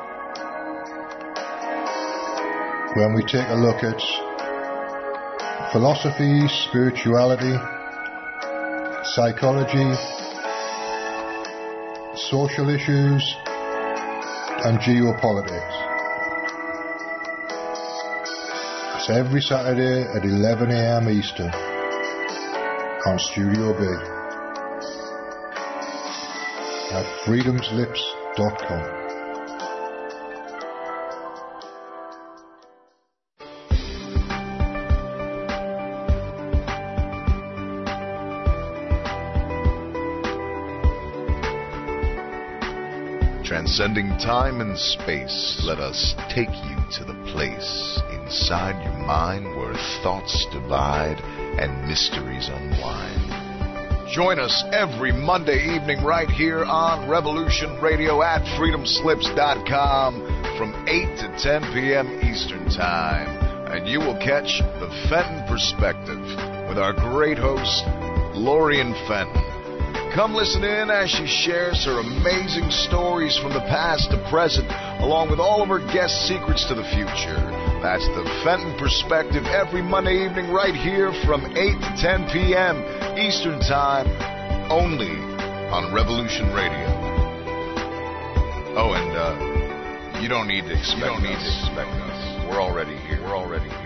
when we take a look at philosophy, spirituality, psychology, social issues, and geopolitics. It's every Saturday at eleven a.m. Eastern on Studio B at freedom slips dot com. Transcending time and space, let us take you to the place inside your mind where thoughts divide and mysteries unwind. Join us every Monday evening right here on Revolution Radio at freedom slips dot com from eight to ten p.m. Eastern Time. And you will catch the Fenton Perspective with our great host, Lorian Fenton. Come listen in as she shares her amazing stories from the past to present, along with all of her guest secrets to the future. That's the Fenton Perspective every Monday evening right here from eight to ten p.m. Eastern Time, only on Revolution Radio. Oh, and uh, you don't need to expect you don't us. need to expect us. We're already here. We're already here.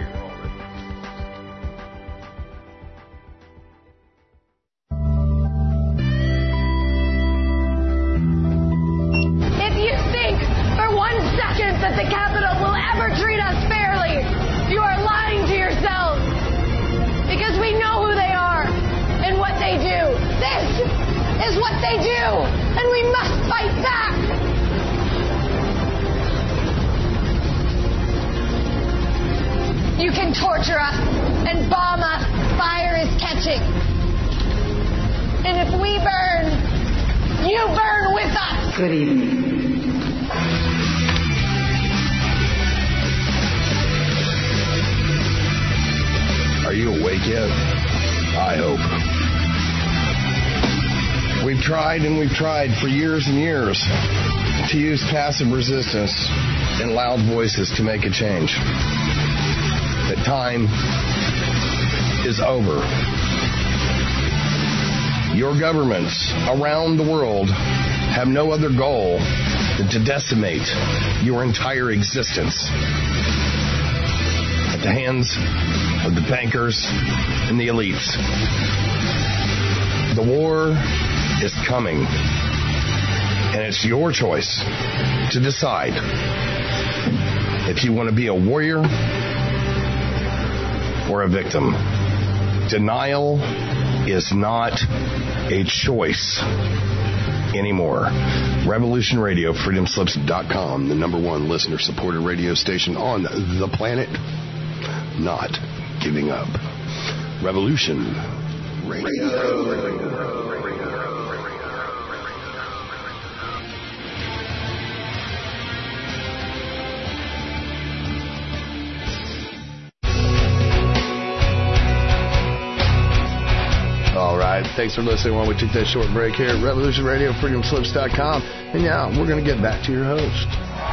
us and bomb us, fire is catching. And if we burn, you burn with us. Good evening. Are you awake yet? I hope. We've tried and we've tried for years and years to use passive resistance and loud voices to make a change. The time is over. Your governments around the world have no other goal than to decimate your entire existence at the hands of the bankers and the elites. The war is coming, and it's your choice to decide if you want to be a warrior or a victim. Denial is not a choice anymore. Revolution Radio, freedom slips dot com, the number one listener-supported radio station on the planet. Not giving up. Revolution Radio. All right, thanks for listening while we took that short break here at Revolution Radio, freedom slips dot com. And now we're going to get back to your host.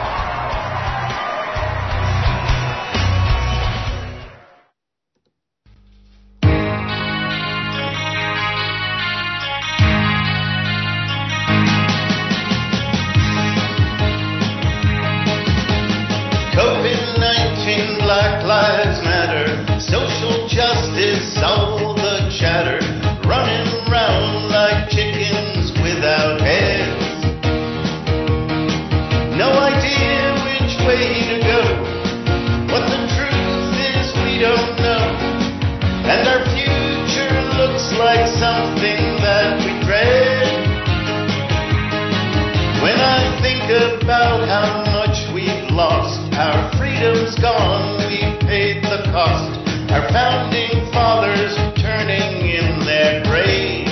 COVID nineteen, Black Lives Matter, social justice, all the chatter, running round like chickens without heads. No idea which way to go. What the truth is, we don't know. And our future looks like something that we dread. When I think about how much we've lost, our freedom's gone, we've paid the cost. Our founding fathers turning in their graves.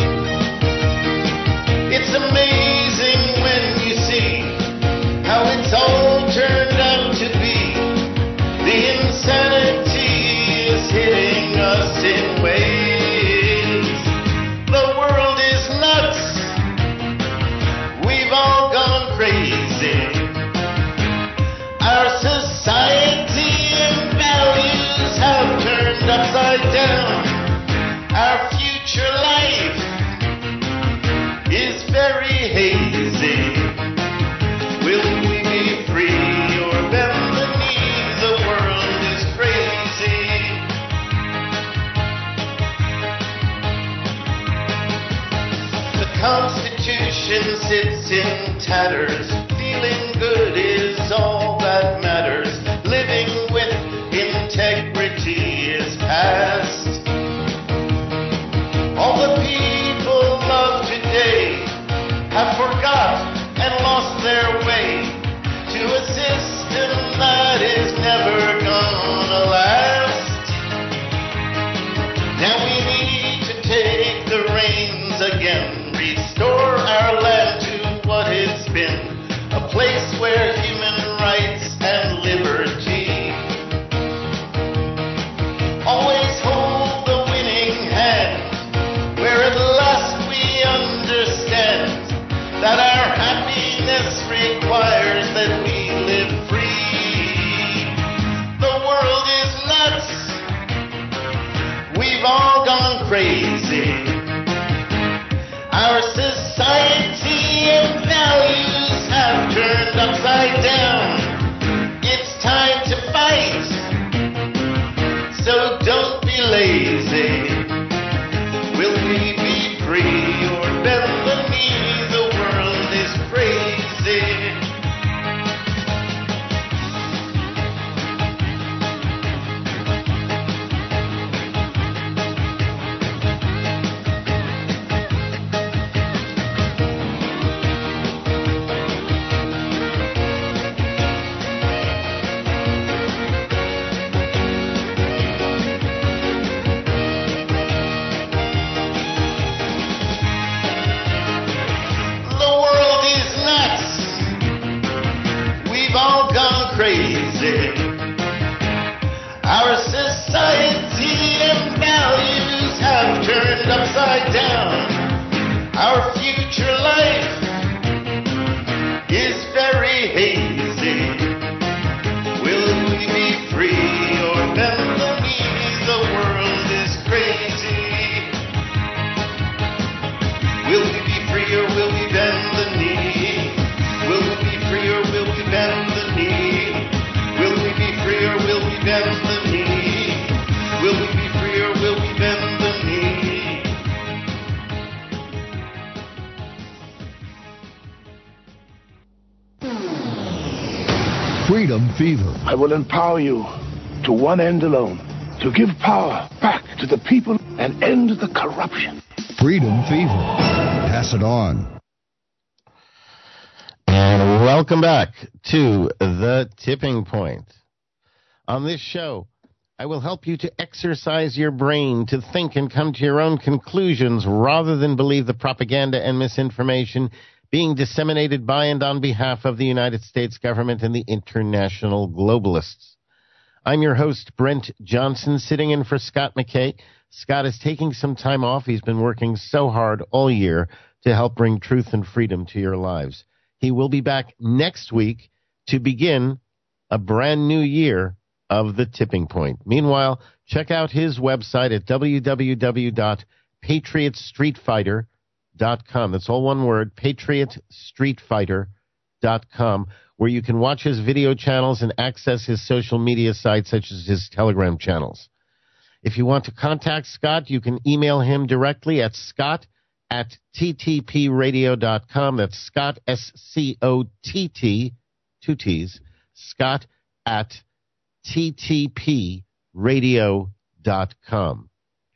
It's amazing when you see how it's all turned out to be. The insanity is hitting us in ways. The world is nuts. We've all gone crazy. Our society and values have turned upside down. Our future life is very hazy. Will we be free or bend the knee? The world is crazy. The Constitution sits in tatters. Feeling good is all that matters. Living with integrity is past. All the people of today have forgot and lost their way to a system that is never gonna last. Now we need to take the reins again, restore our land to what it's been. A place where human rights and liberty always hold the winning hand, where at last we understand that our happiness requires that we live free. The world is nuts. We've all gone crazy. Our society and values have turned upside down. It's time to fight, so don't be lazy. Will we be free or bend the knee? The world is crazy. turned upside down. Our future life is very hazy. Will we be free or bend the knees? The world is crazy. Will we be free or will we bend the knee? Will we be free or will we bend the knee? Will we be free or will we bend the knee? Will we be free or will we bend the knee? Freedom Fever. I will empower you to one end alone, to give power back to the people and end the corruption. Freedom Fever. Pass it on. And welcome back to The Tipping Point. On this show, I will help you to exercise your brain to think and come to your own conclusions rather than believe the propaganda and misinformation being disseminated by and on behalf of the United States government and the international globalists. I'm your host, Brent Johnson, sitting in for Scott McKay. Scott is taking some time off. He's been working so hard all year to help bring truth and freedom to your lives. He will be back next week to begin a brand new year of The Tipping Point. Meanwhile, check out his website at w w w dot patriot street fighter dot com. That's all one word, patriot street fighter dot com, where you can watch his video channels and access his social media sites, such as his Telegram channels. If you want to contact Scott, you can email him directly at scott at t t p radio dot com. That's Scott, S C O T T, two T's, Scott at t t p radio dot com.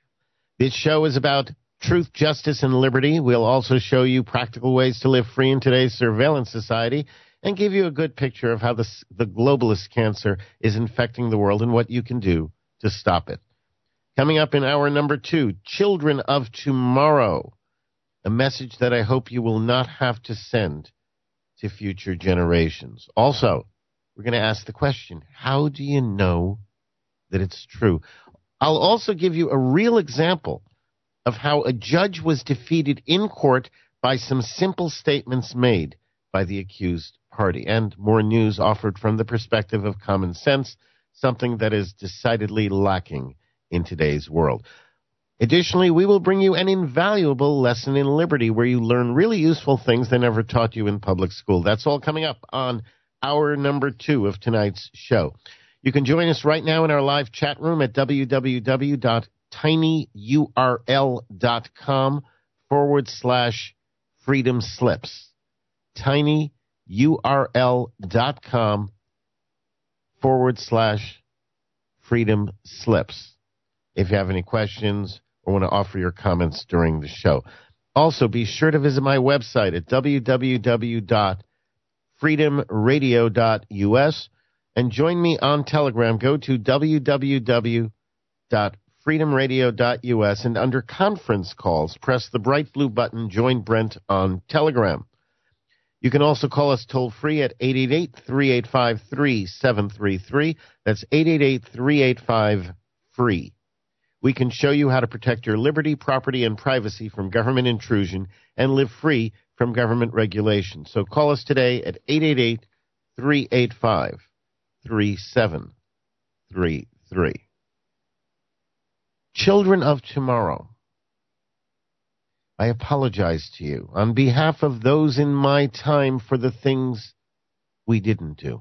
This show is about truth, justice, and liberty. We'll also show you practical ways to live free in today's surveillance society and give you a good picture of how the, the globalist cancer is infecting the world and what you can do to stop it. Coming up in hour number two, Children of Tomorrow, a message that I hope you will not have to send to future generations. Also, we're going to ask the question, how do you know that it's true? I'll also give you a real example of how a judge was defeated in court by some simple statements made by the accused party, and more news offered from the perspective of common sense, something that is decidedly lacking in today's world. Additionally, we will bring you an invaluable lesson in liberty where you learn really useful things they never taught you in public school. That's all coming up on hour number two of tonight's show. You can join us right now in our live chat room at w w w dot tinyurl.com forward slash freedom slips. tinyurl.com forward slash freedom slips. If you have any questions or want to offer your comments during the show. Also, be sure to visit my website at w w w dot freedom radio dot u s and join me on Telegram. Go to w w w dot freedom radio dot u s and under conference calls, press the bright blue button, join Brent on Telegram. You can also call us toll-free at eight eight eight, three eight five, three seven three three. That's eight eight eight, three eight five, free. We can show you how to protect your liberty, property, and privacy from government intrusion and live free from government regulation. So call us today at eight eight eight, three eight five, three seven three three. Children of Tomorrow, I apologize to you on behalf of those in my time for the things we didn't do.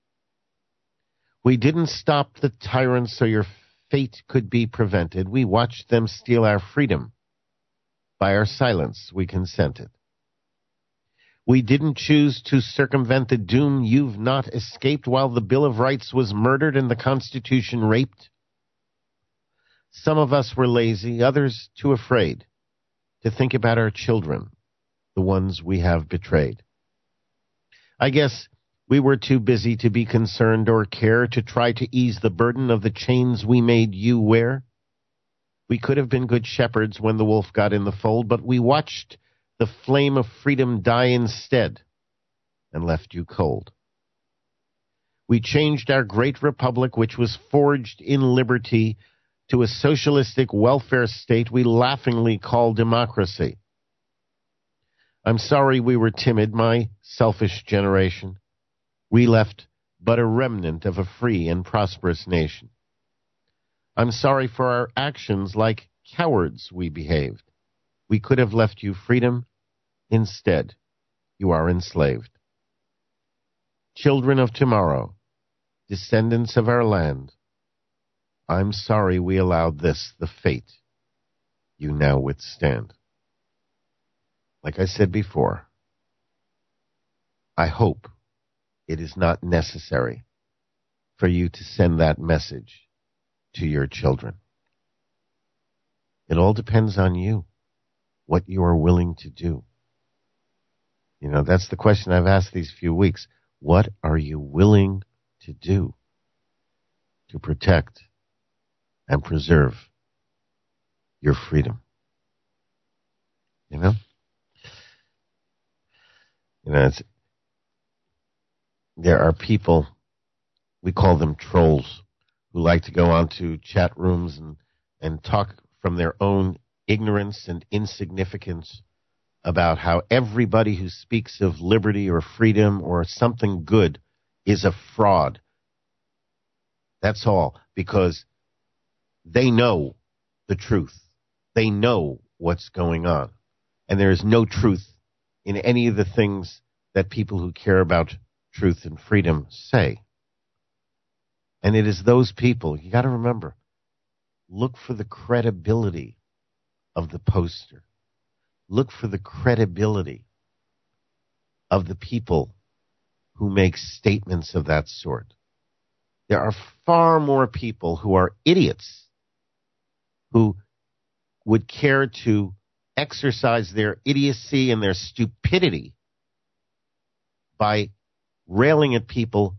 We didn't stop the tyrants so your fate could be prevented. We watched them steal our freedom. By our silence, we consented. We didn't choose to circumvent the doom you've not escaped while the Bill of Rights was murdered and the Constitution raped. Some of us were lazy, others too afraid to think about our children, the ones we have betrayed. I guess we were too busy to be concerned or care to try to ease the burden of the chains we made you wear. We could have been good shepherds when the wolf got in the fold, but we watched the flame of freedom die instead and left you cold. We changed our great republic, which was forged in liberty, to a socialistic welfare state we laughingly call democracy. I'm sorry we were timid, my selfish generation. We left but a remnant of a free and prosperous nation. I'm sorry for our actions, like cowards we behaved. We could have left you freedom. Instead, you are enslaved. Children of tomorrow, descendants of our land, I'm sorry we allowed this, the fate you now withstand. Like I said before, I hope it is not necessary for you to send that message to your children. It all depends on you, what you are willing to do. You know, that's the question I've asked these few weeks. What are you willing to do to protect and preserve your freedom? You know? You know, it's, there are people, we call them trolls, who like to go onto chat rooms and, and talk from their own ignorance and insignificance about how everybody who speaks of liberty or freedom or something good is a fraud. That's all, because they know the truth. They know what's going on. And there is no truth in any of the things that people who care about truth and freedom say. And it is those people, you got to remember, look for the credibility of the poster. Look for the credibility of the people who make statements of that sort. There are far more people who are idiots who would care to exercise their idiocy and their stupidity by railing at people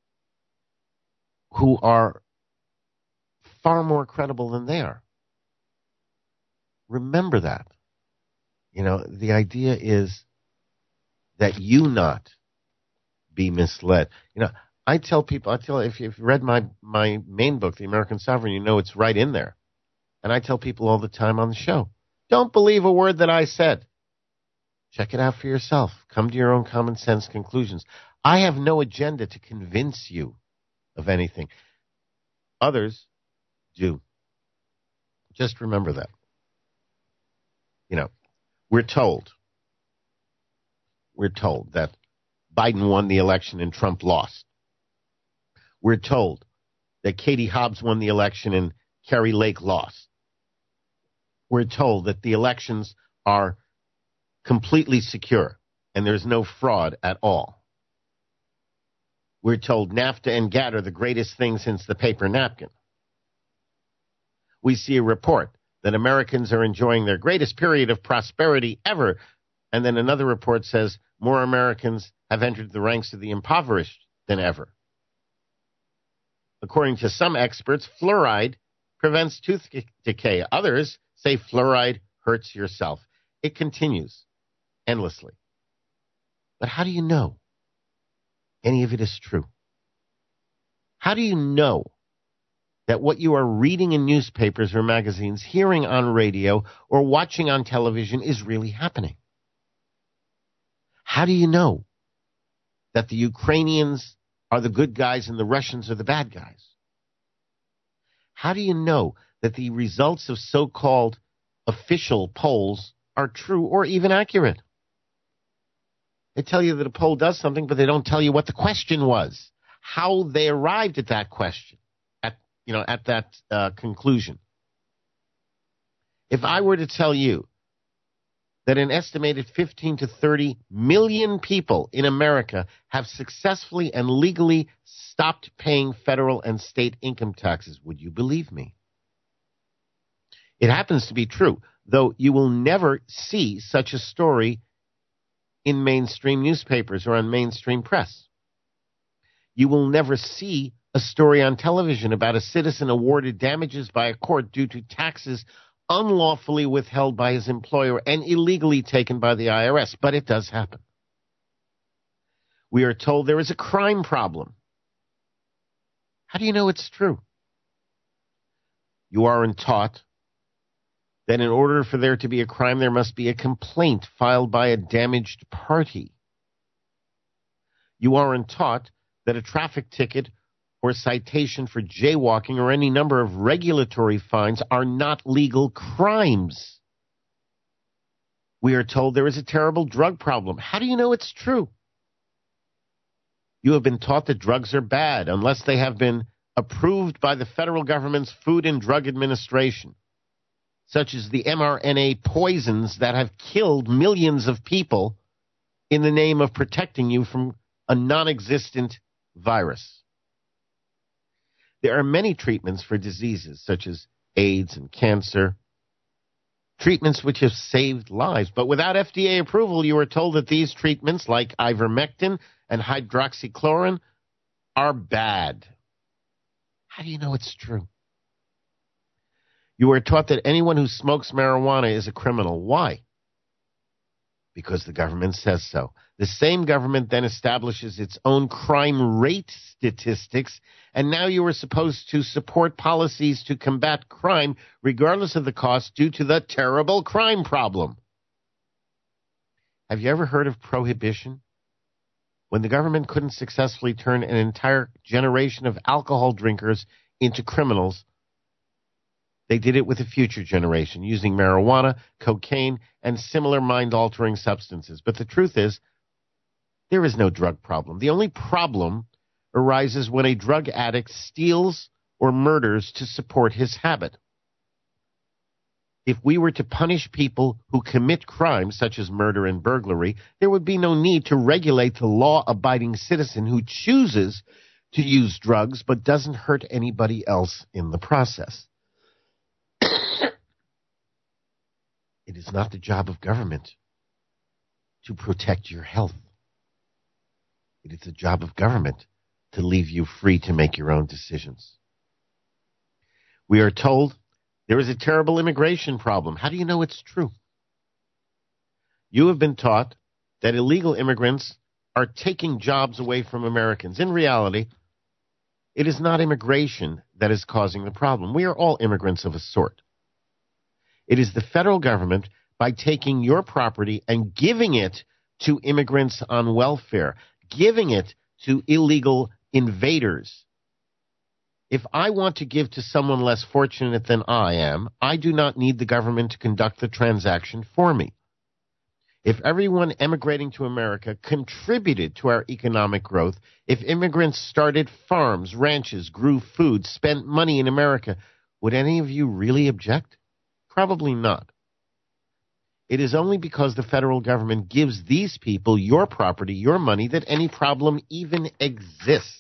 who are far more credible than they are. Remember that. You know, the idea is that you not be misled. You know, I tell people, I tell if you've read my, my main book, The American Sovereign, you know it's right in there. And I tell people all the time on the show, don't believe a word that I said. Check it out for yourself. Come to your own common sense conclusions. I have no agenda to convince you of anything. Others do. Just remember that. You know, we're told, we're told that Biden won the election and Trump lost. We're told that Katie Hobbs won the election and Kari Lake lost. We're told that the elections are completely secure and there's no fraud at all. We're told NAFTA and GATT are the greatest thing since the paper napkin. We see a report that Americans are enjoying their greatest period of prosperity ever, and then another report says more Americans have entered the ranks of the impoverished than ever. According to some experts, fluoride prevents tooth decay. Others say fluoride hurts yourself. It continues endlessly. But how do you know any of it is true? How do you know that what you are reading in newspapers or magazines, hearing on radio, or watching on television is really happening? How do you know that the Ukrainians are the good guys and the Russians are the bad guys? How do you know that the results of so-called official polls are true or even accurate? They tell you that a poll does something, but they don't tell you what the question was, how they arrived at that question, at you know, at that uh, conclusion. If I were to tell you that an estimated fifteen to thirty million people in America have successfully and legally stopped paying federal and state income taxes, would you believe me? It happens to be true, though you will never see such a story in mainstream newspapers or on mainstream press. You will never see a story on television about a citizen awarded damages by a court due to taxes unlawfully withheld by his employer and illegally taken by the I R S, but it does happen. We are told there is a crime problem. How do you know it's true? You aren't taught that in order for there to be a crime, there must be a complaint filed by a damaged party. You aren't taught that a traffic ticket or citation for jaywalking or any number of regulatory fines are not legal crimes. We are told there is a terrible drug problem. How do you know it's true? You have been taught that drugs are bad unless they have been approved by the federal government's Food and Drug Administration, such as the mRNA poisons that have killed millions of people in the name of protecting you from a non-existent virus. There are many treatments for diseases such as AIDS and cancer, treatments which have saved lives. But without F D A approval, you are told that these treatments, like ivermectin and hydroxychloroquine, are bad. How do you know it's true? You are taught that anyone who smokes marijuana is a criminal. Why? Because the government says so. The same government then establishes its own crime rate statistics, and now you are supposed to support policies to combat crime regardless of the cost due to the terrible crime problem. Have you ever heard of prohibition? When the government couldn't successfully turn an entire generation of alcohol drinkers into criminals, they did it with a future generation, using marijuana, cocaine, and similar mind-altering substances. But the truth is, there is no drug problem. The only problem arises when a drug addict steals or murders to support his habit. If we were to punish people who commit crimes such as murder and burglary, there would be no need to regulate the law-abiding citizen who chooses to use drugs but doesn't hurt anybody else in the process. It is not the job of government to protect your health. It is the job of government to leave you free to make your own decisions. We are told there is a terrible immigration problem. How do you know it's true? You have been taught that illegal immigrants are taking jobs away from Americans. In reality, it is not immigration that is causing the problem. We are all immigrants of a sort. It is the federal government, by taking your property and giving it to immigrants on welfare, giving it to illegal invaders. If I want to give to someone less fortunate than I am, I do not need the government to conduct the transaction for me. If everyone emigrating to America contributed to our economic growth, if immigrants started farms, ranches, grew food, spent money in America, would any of you really object? Probably not. It is only because the federal government gives these people your property, your money, that any problem even exists.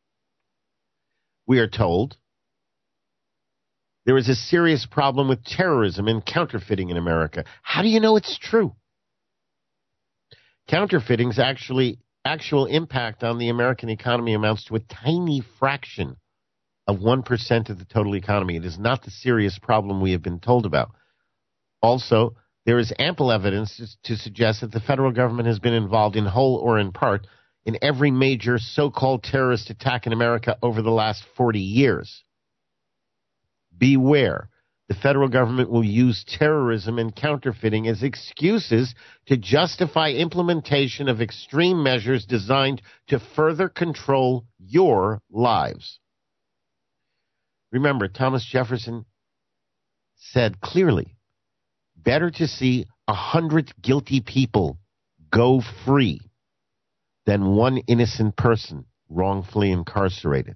We are told there is a serious problem with terrorism and counterfeiting in America. How do you know it's true? Counterfeiting's actually actual impact on the American economy amounts to a tiny fraction of one percent of the total economy. It is not the serious problem we have been told about. Also, there is ample evidence to suggest that the federal government has been involved in whole or in part in every major so-called terrorist attack in America over the last forty years. Beware. The federal government will use terrorism and counterfeiting as excuses to justify implementation of extreme measures designed to further control your lives. Remember, Thomas Jefferson said clearly, better to see a hundred guilty people go free than one innocent person wrongfully incarcerated.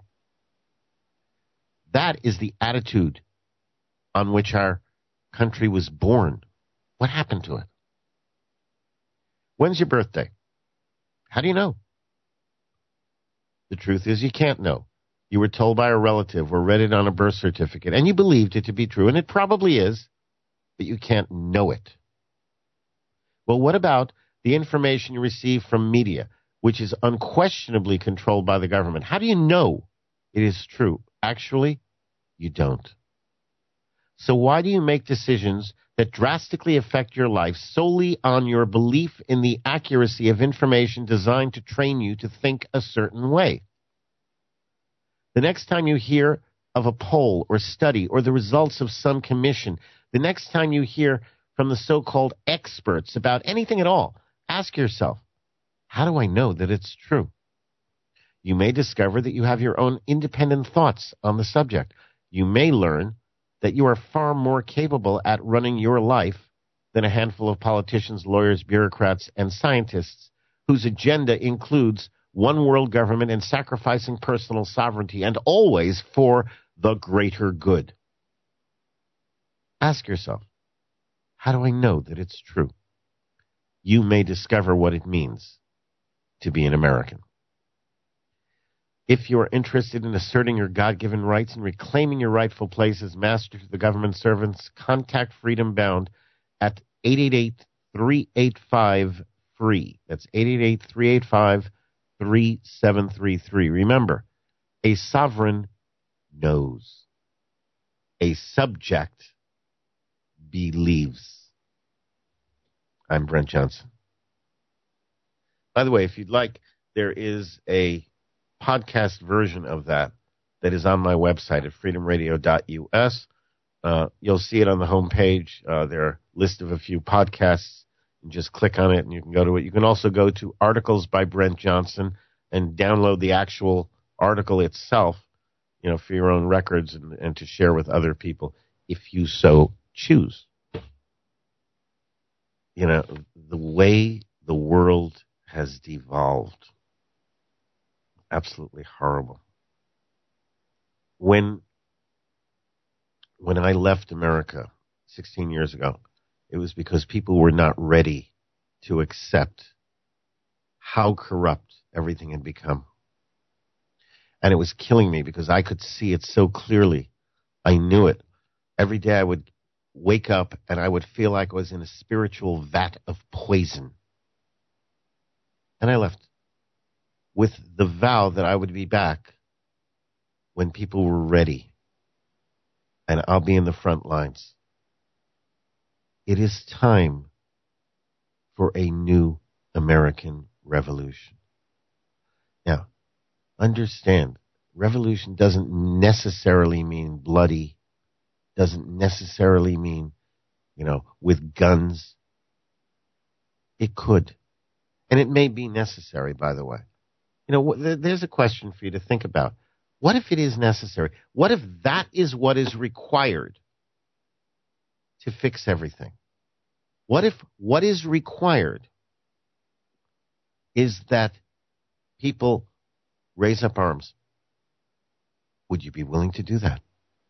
That is the attitude on which our country was born. What happened to it? When's your birthday? How do you know? The truth is you can't know. You were told by a relative or read it on a birth certificate, and you believed it to be true, and it probably is, but you can't know it. Well, what about the information you receive from media, which is unquestionably controlled by the government? How do you know it is true? Actually, you don't. So why do you make decisions that drastically affect your life solely on your belief in the accuracy of information designed to train you to think a certain way? The next time you hear of a poll or study or the results of some commission, the next time you hear from the so-called experts about anything at all, ask yourself, how do I know that it's true? You may discover that you have your own independent thoughts on the subject. You may learn that you are far more capable at running your life than a handful of politicians, lawyers, bureaucrats, and scientists whose agenda includes one world government and sacrificing personal sovereignty, and always for the greater good. Ask yourself, how do I know that it's true? You may discover what it means to be an American. If you are interested in asserting your God-given rights and reclaiming your rightful place as master to the government servants, contact Freedom Bound at eight eight eight, three eight five, F R E E. That's eight eight eight, three eight five, three seven three three. Remember, a sovereign knows. A subject believes. I'm Brent Johnson. By the way, if you'd like, there is a podcast version of that that is on my website at freedom radio dot U S. Uh, you'll see it on the homepage. Uh, there are a list of a few podcasts. You just click on it and you can go to it. You can also go to Articles by Brent Johnson and download the actual article itself, you know, for your own records and, and to share with other people if you so choose. You know, the way the world has devolved, absolutely horrible. When when I left America sixteen years ago, it was because people were not ready to accept how corrupt everything had become. And it was killing me because I could see it so clearly. I knew it. Every day I would wake up and I would feel like I was in a spiritual vat of poison. And I left with the vow that I would be back when people were ready. And I'll be in the front lines. It is time for a new American revolution. Now, understand, revolution doesn't necessarily mean bloody, doesn't necessarily mean, you know, with guns. It could. And it may be necessary, by the way. You know, there's a question for you to think about. What if it is necessary? What if that is what is required to fix everything? What if what is required is that people raise up arms? Would you be willing to do that?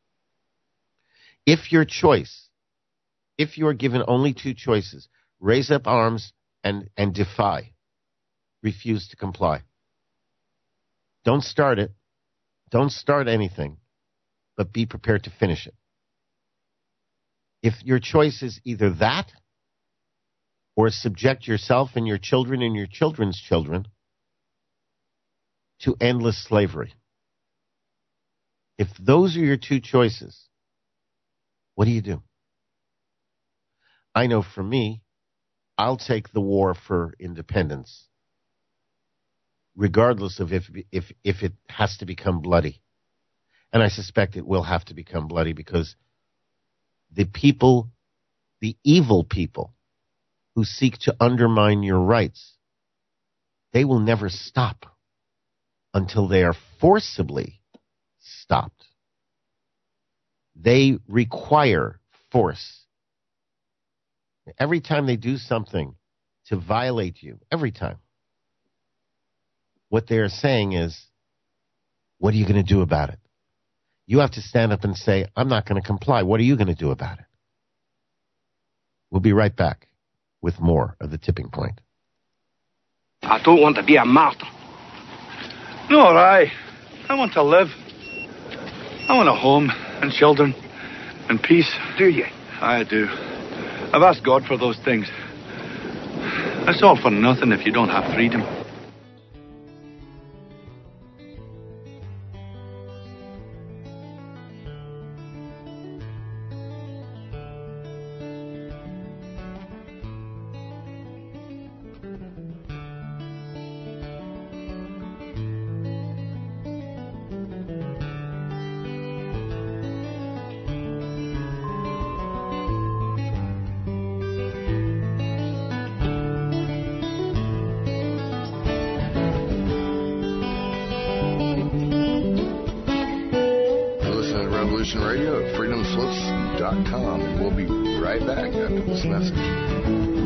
If your choice, if you are given only two choices, raise up arms and, and defy, refuse to comply. Don't start it. Don't start anything, but be prepared to finish it. If your choice is either that or subject yourself and your children and your children's children to endless slavery, if those are your two choices, what do you do? I know for me, I'll take the war for independence, regardless of if if if it has to become bloody. And I suspect it will have to become bloody because the people, the evil people who seek to undermine your rights, they will never stop until they are forcibly stopped. They require force. Every time they do something to violate you, every time, what they're saying is, what are you going to do about it? You have to stand up and say, I'm not going to comply. What are you going to do about it? We'll be right back with more of The Tipping Point. I don't want to be a martyr. Nor I. I want to live. I want a home and children and peace. Do you? I do. I've asked God for those things. That's all for nothing if you don't have freedom. Revolution Radio at freedom slips dot com. And we'll be right back after this message.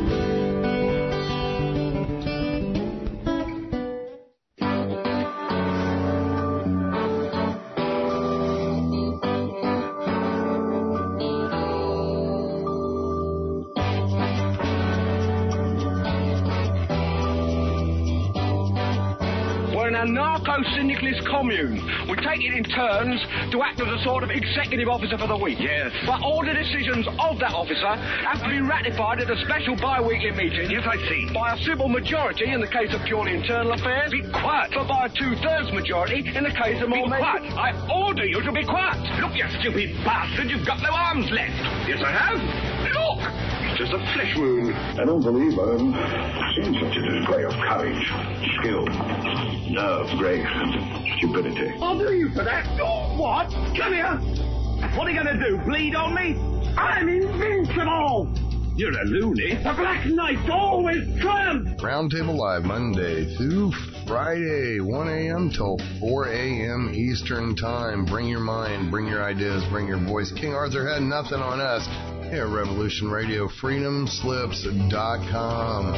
Narco-syndicalist commune. We take it in turns to act as a sort of executive officer for the week. Yes. But all the decisions of that officer have to be ratified at a special bi-weekly meeting. Yes, I see. By a simple majority in the case of purely internal affairs. Be quiet. But by a two-thirds majority in the case of more... Be quiet. I order you to be quiet. Look, you stupid bastard, you've got no arms left. Yes, I have. Look! Just a flesh wound. I don't believe I've seen such a display of courage, skill, nerve, grace, and stupidity. I'll do you for that. Oh, what? Come here. What are you going to do, bleed on me? I'm invincible. You're a loony. The Black Knight always triumphs. Roundtable Live, Monday through Friday, one a.m. till four a.m. Eastern Time. Bring your mind, bring your ideas, bring your voice. King Arthur had nothing on us. Here at Revolution Radio, freedom slips dot com.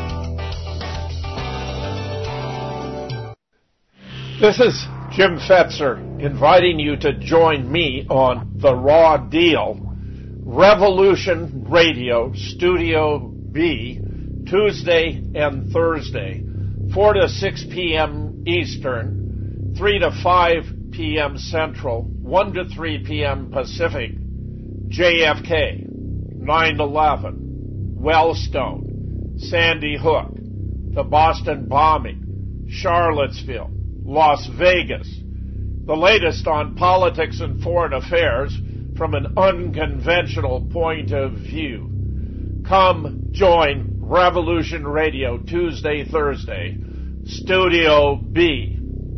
This is Jim Fetzer inviting you to join me on The Raw Deal, Revolution Radio, Studio B, Tuesday and Thursday, four to six p.m. Eastern, three to five p.m. Central, one to three p.m. Pacific, J F K, nine eleven, Wellstone, Sandy Hook, the Boston bombing, Charlottesville, Las Vegas, the latest on politics and foreign affairs from an unconventional point of view. Come join Revolution Radio Tuesday, Thursday, Studio B.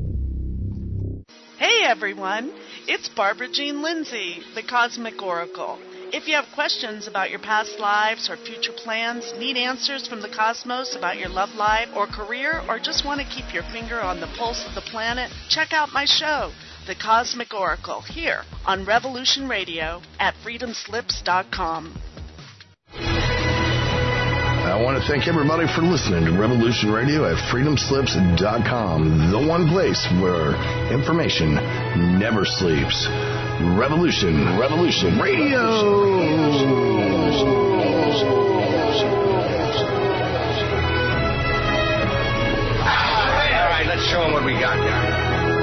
Hey everyone, it's Barbara Jean Lindsay, the Cosmic Oracle. If you have questions about your past lives or future plans, need answers from the cosmos about your love life or career, or just want to keep your finger on the pulse of the planet, check out my show, The Cosmic Oracle, here on Revolution Radio at freedom slips dot com. I want to thank everybody for listening to Revolution Radio at freedom slips dot com, the one place where information never sleeps. Revolution, Revolution Radio. All right, let's show them what we got there.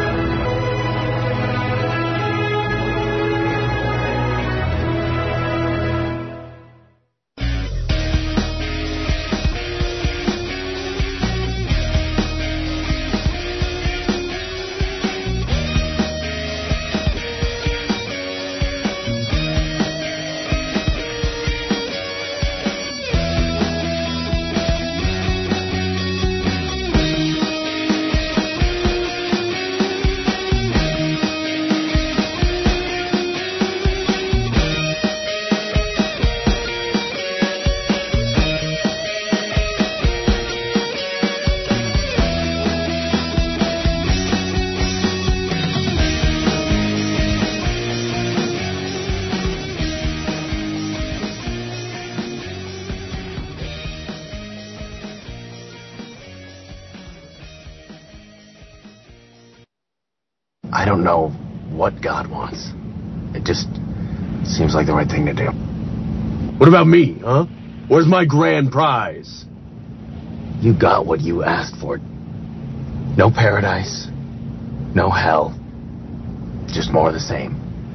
I don't know what God wants. It just seems like the right thing to do. What about me, huh? Where's my grand prize? You got what you asked for. No paradise, no hell, just more of the same.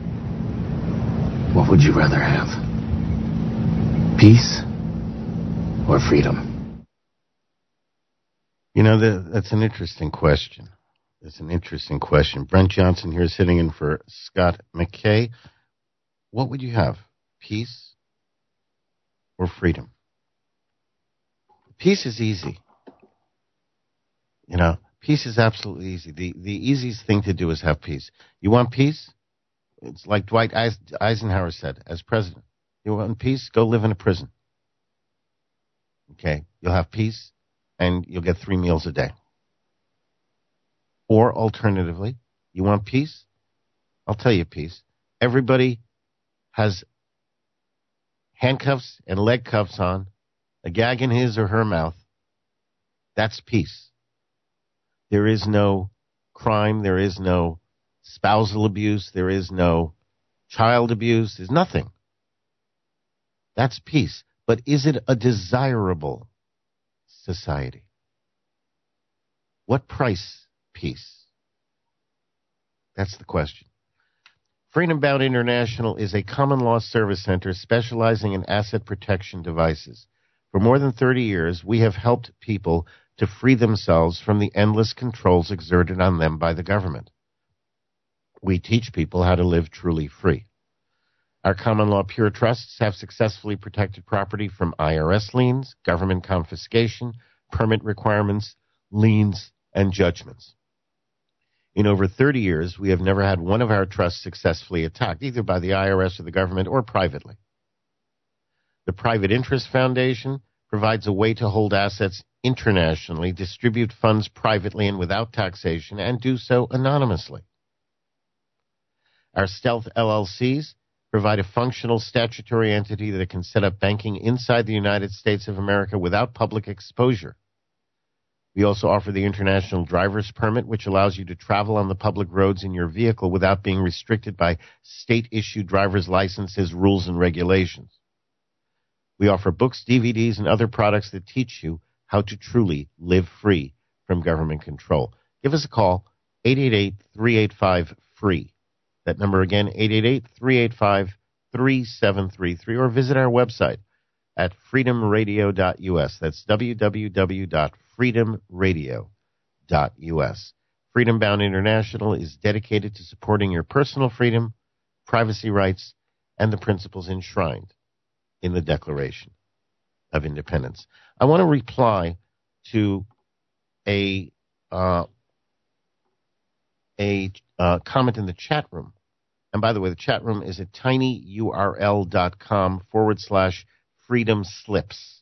What would you rather have? Peace or freedom? You know, the, that's an interesting question. It's an interesting question. Brent Johnson here sitting in for Scott McKay. What would you have? Peace or freedom? Peace is easy. You know, peace is absolutely easy. The the easiest thing to do is have peace. You want peace? It's like Dwight Eisenhower said as president. You want peace? Go live in a prison. Okay, you'll have peace and you'll get three meals a day. Or alternatively, you want peace? I'll tell you peace. Everybody has handcuffs and leg cuffs on, a gag in his or her mouth. That's peace. There is no crime. There is no spousal abuse. There is no child abuse. There's nothing. That's peace. But is it a desirable society? What price peace? That's the question. Freedom Bound International is a common law service center specializing in asset protection devices. For more than thirty years, we have helped people to free themselves from the endless controls exerted on them by the government. We teach people how to live truly free. Our common law pure trusts have successfully protected property from I R S liens, government confiscation, permit requirements, liens, and judgments. In over thirty years, we have never had one of our trusts successfully attacked, either by the I R S or the government or privately. The Private Interest Foundation provides a way to hold assets internationally, distribute funds privately and without taxation, and do so anonymously. Our Stealth L L Cs provide a functional statutory entity that can set up banking inside the United States of America without public exposure. We also offer the International Driver's Permit, which allows you to travel on the public roads in your vehicle without being restricted by state-issued driver's licenses, rules, and regulations. We offer books, D V Ds, and other products that teach you how to truly live free from government control. Give us a call, eight eight eight, three eight five, free. That number again, eight eight eight, three eight five, three seven three three, or visit our website at freedom radio dot u s. That's w w w dot freedom radio dot u s. Freedom Bound International is dedicated to supporting your personal freedom, privacy rights, and the principles enshrined in the Declaration of Independence. I want to reply to a uh, a uh, comment in the chat room. And by the way, the chat room is at tinyurl.com forward slash freedom slips.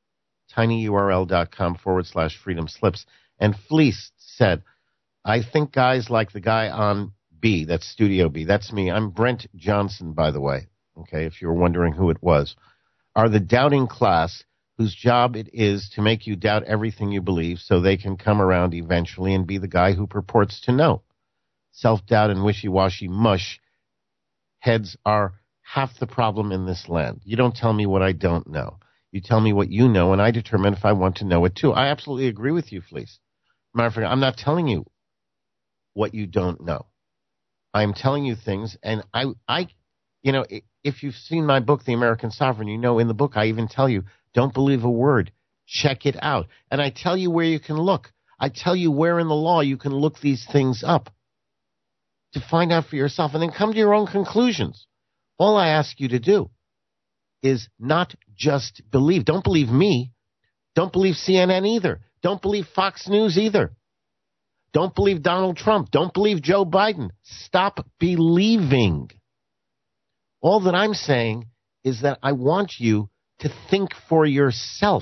tinyurl.com forward slash freedom slips. And Fleece said, I think guys like the guy on B, that's Studio B, that's me. I'm Brent Johnson, by the way, okay, if you were wondering who it was, are the doubting class whose job it is to make you doubt everything you believe so they can come around eventually and be the guy who purports to know. Self-doubt and wishy-washy mush heads are half the problem in this land. You don't tell me what I don't know. You tell me what you know, and I determine if I want to know it too. I absolutely agree with you, Fleece. Matter of fact, I'm not telling you what you don't know. I'm telling you things, and I, I, you know, if you've seen my book, The American Sovereign, you know in the book I even tell you, don't believe a word. Check it out. And I tell you where you can look. I tell you where in the law you can look these things up to find out for yourself, and then come to your own conclusions. All I ask you to do is not just believe. Don't believe me. Don't believe C N N either. Don't believe Fox News either. Don't believe Donald Trump. Don't believe Joe Biden. Stop believing. All that I'm saying is that I want you to think for yourself.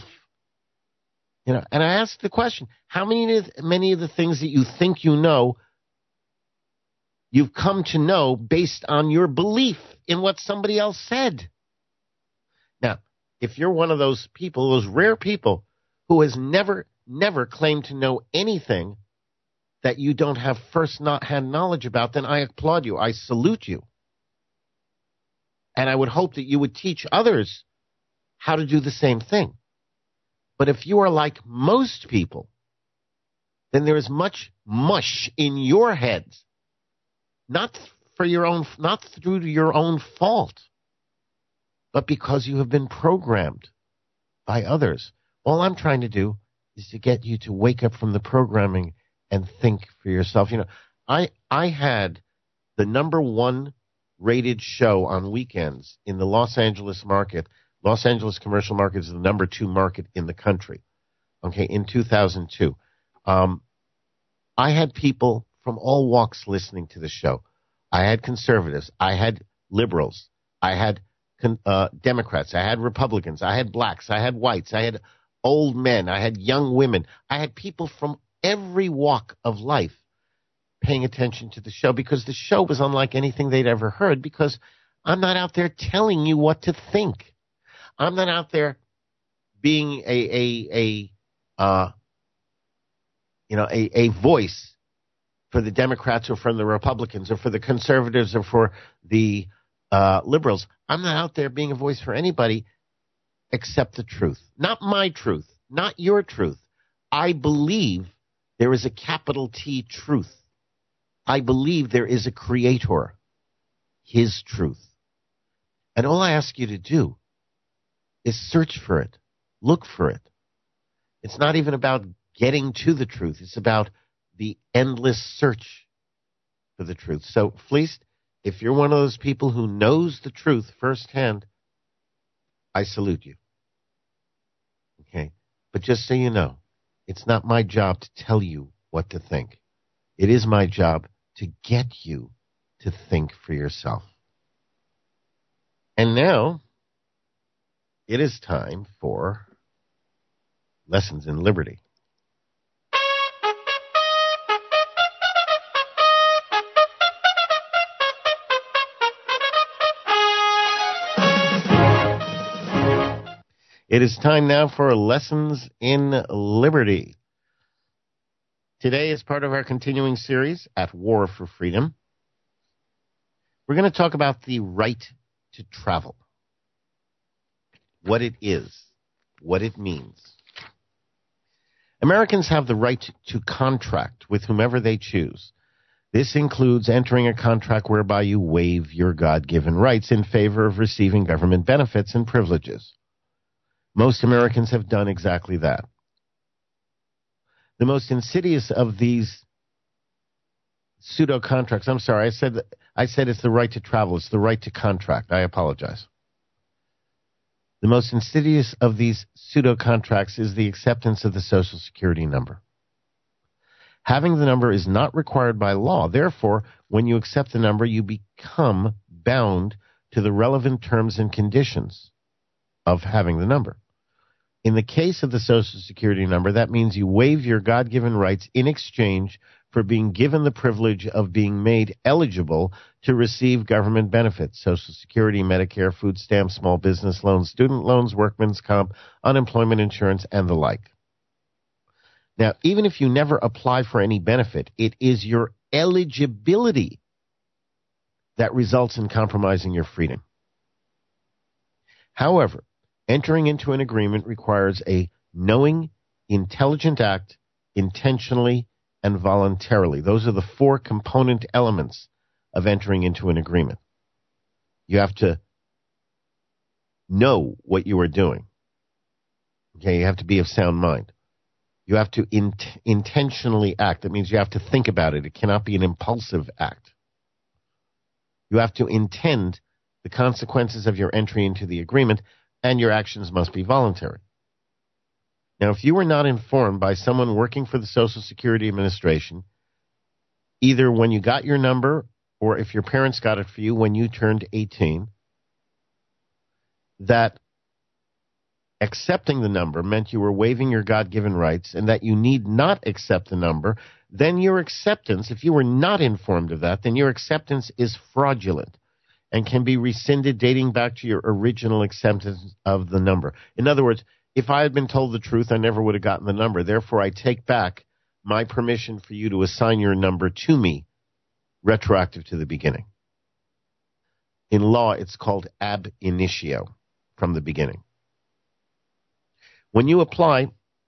You know, and I ask the question, how many of, many of the things that you think you know, you've come to know based on your belief in what somebody else said? Now, if you're one of those people, those rare people who has never, never claimed to know anything that you don't have first not had knowledge about, then I applaud you. I salute you. And I would hope that you would teach others how to do the same thing. But if you are like most people, then there is much mush in your heads, not for your own, not through your own fault, but because you have been programmed by others. All I'm trying to do is to get you to wake up from the programming and think for yourself. You know, I I had the number one rated show on weekends in the Los Angeles market. Los Angeles commercial market is the number two market in the country. Okay, in two thousand two. Um, I had people from all walks listening to the show. I had conservatives. I had liberals. I had uh, Democrats. I had Republicans. I had blacks. I had whites. I had old men. I had young women. I had people from every walk of life paying attention to the show, because the show was unlike anything they'd ever heard, because I'm not out there telling you what to think. I'm not out there being a a a uh, you know a, a voice for the Democrats or for the Republicans or for the conservatives or for the uh, liberals. I'm not out there being a voice for anybody except the truth. Not my truth, not your truth. I believe there is a capital T truth. I believe there is a creator, his truth. And all I ask you to do is search for it, look for it. It's not even about getting to the truth. It's about the endless search for the truth. So, Fleeced, if you're one of those people who knows the truth firsthand, I salute you. Okay? But just so you know, it's not my job to tell you what to think. It is my job to get you to think for yourself. And now, it is time for Lessons in Liberty. It is time now for Lessons in Liberty. Today, as part of our continuing series, At War for Freedom, we're going to talk about the right to travel. What it is, what it means. Americans have the right to contract with whomever they choose. This includes entering a contract whereby you waive your God-given rights in favor of receiving government benefits and privileges. Most Americans have done exactly that. The most insidious of these pseudo-contracts, I'm sorry, I said I said it's the right to travel, it's the right to contract. I apologize. The most insidious of these pseudo-contracts is the acceptance of the Social Security number. Having the number is not required by law. Therefore, when you accept the number, you become bound to the relevant terms and conditions of having the number. In the case of the Social Security number, that means you waive your God-given rights in exchange for being given the privilege of being made eligible to receive government benefits: Social Security, Medicare, food stamps, small business loans, student loans, workman's comp, unemployment insurance, and the like. Now, even if you never apply for any benefit, it is your eligibility that results in compromising your freedom. However, entering into an agreement requires a knowing, intelligent act, intentionally and voluntarily. Those are the four component elements of entering into an agreement. You have to know what you are doing. Okay, you have to be of sound mind. You have to in- intentionally act. That means you have to think about it. It cannot be an impulsive act. You have to intend the consequences of your entry into the agreement, and your actions must be voluntary. Now, if you were not informed by someone working for the Social Security Administration, either when you got your number or if your parents got it for you when you turned eighteen, that accepting the number meant you were waiving your God-given rights and that you need not accept the number, then your acceptance, if you were not informed of that, then your acceptance is fraudulent and can be rescinded dating back to your original acceptance of the number. In other words, if I had been told the truth, I never would have gotten the number. Therefore, I take back my permission for you to assign your number to me, retroactive to the beginning. In law, it's called ab initio, from the beginning. When you apply,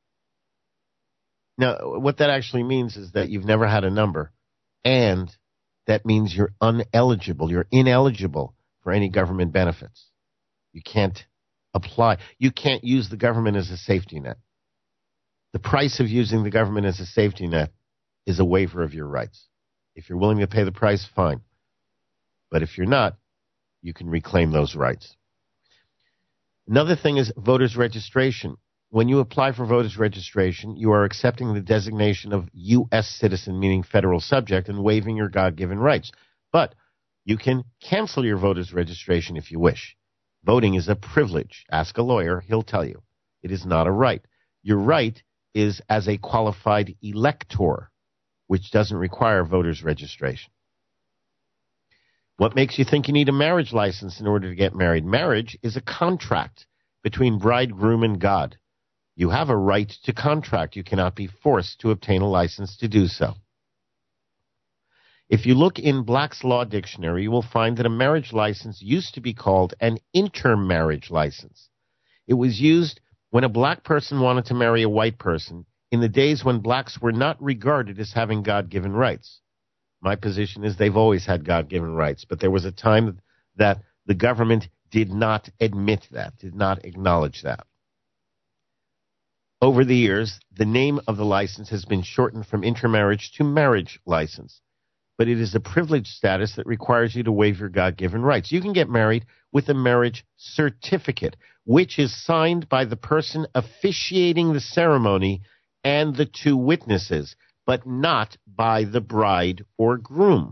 now what that actually means is that you've never had a number, and that means you're uneligible. You're ineligible for any government benefits. You can't apply. You can't use the government as a safety net. The price of using the government as a safety net is a waiver of your rights. If you're willing to pay the price, fine. But if you're not, you can reclaim those rights. Another thing is voters' registration. When you apply for voters' registration, you are accepting the designation of U S citizen, meaning federal subject, and waiving your God-given rights. But you can cancel your voters' registration if you wish. Voting is a privilege. Ask a lawyer, he'll tell you. It is not a right. Your right is as a qualified elector. which doesn't require voter's registration. What makes you think you need a marriage license in order to get married? Marriage is a contract between bridegroom and God. You have a right to contract. You cannot be forced to obtain a license to do so. If you look in Black's Law Dictionary, you will find that a marriage license used to be called an intermarriage license. It was used when a black person wanted to marry a white person in the days when blacks were not regarded as having God-given rights. My position is they've always had God-given rights, but there was a time that the government did not admit that, did not acknowledge that. Over the years, the name of the license has been shortened from intermarriage to marriage license, but it is a privileged status that requires you to waive your God-given rights. You can get married with a marriage certificate, which is signed by the person officiating the ceremony and the two witnesses, but not by the bride or groom.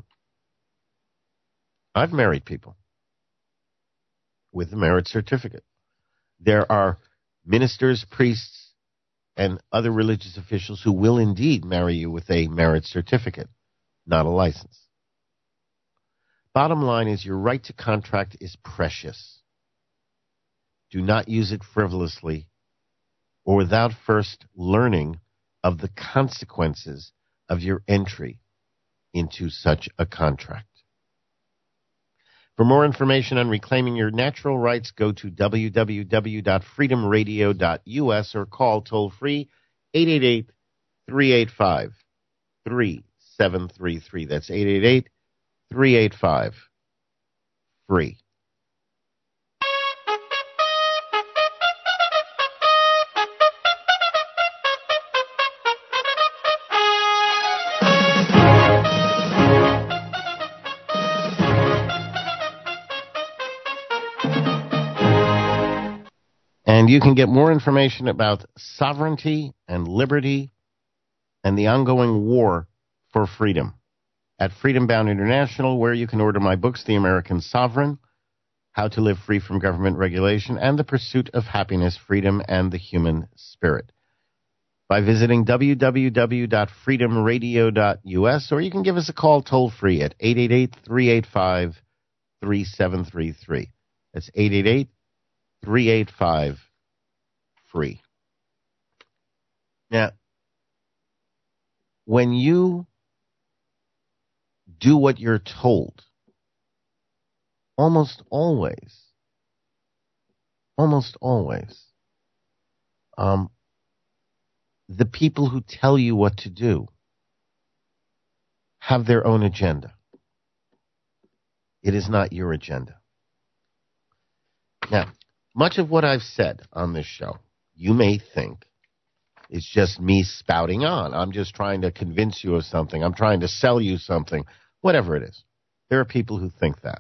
I've married people with a marriage certificate. There are ministers, priests, and other religious officials who will indeed marry you with a marriage certificate, not a license. Bottom line is your right to contract is precious. Do not use it frivolously or without first learning of the consequences of your entry into such a contract. For more information on reclaiming your natural rights, go to w w w dot freedom radio dot u s or call toll-free eight eight eight, three eight five, three seven three three. That's eight eight eight, three eight five, free. And you can get more information about sovereignty and liberty and the ongoing war for freedom at Freedom Bound International, where you can order my books, The American Sovereign, How to Live Free from Government Regulation, and The Pursuit of Happiness, Freedom, and the Human Spirit, by visiting w w w dot freedom radio dot u s, or you can give us a call toll-free at eight eight eight, three eight five, three seven three three. That's eight eight eight, three eight five, free. Now, when you do what you're told, almost always, almost always, um, the people who tell you what to do have their own agenda. It is not your agenda. Now, much of what I've said on this show, you may think is just me spouting on. I'm just trying to convince you of something. I'm trying to sell you something, whatever it is. There are people who think that.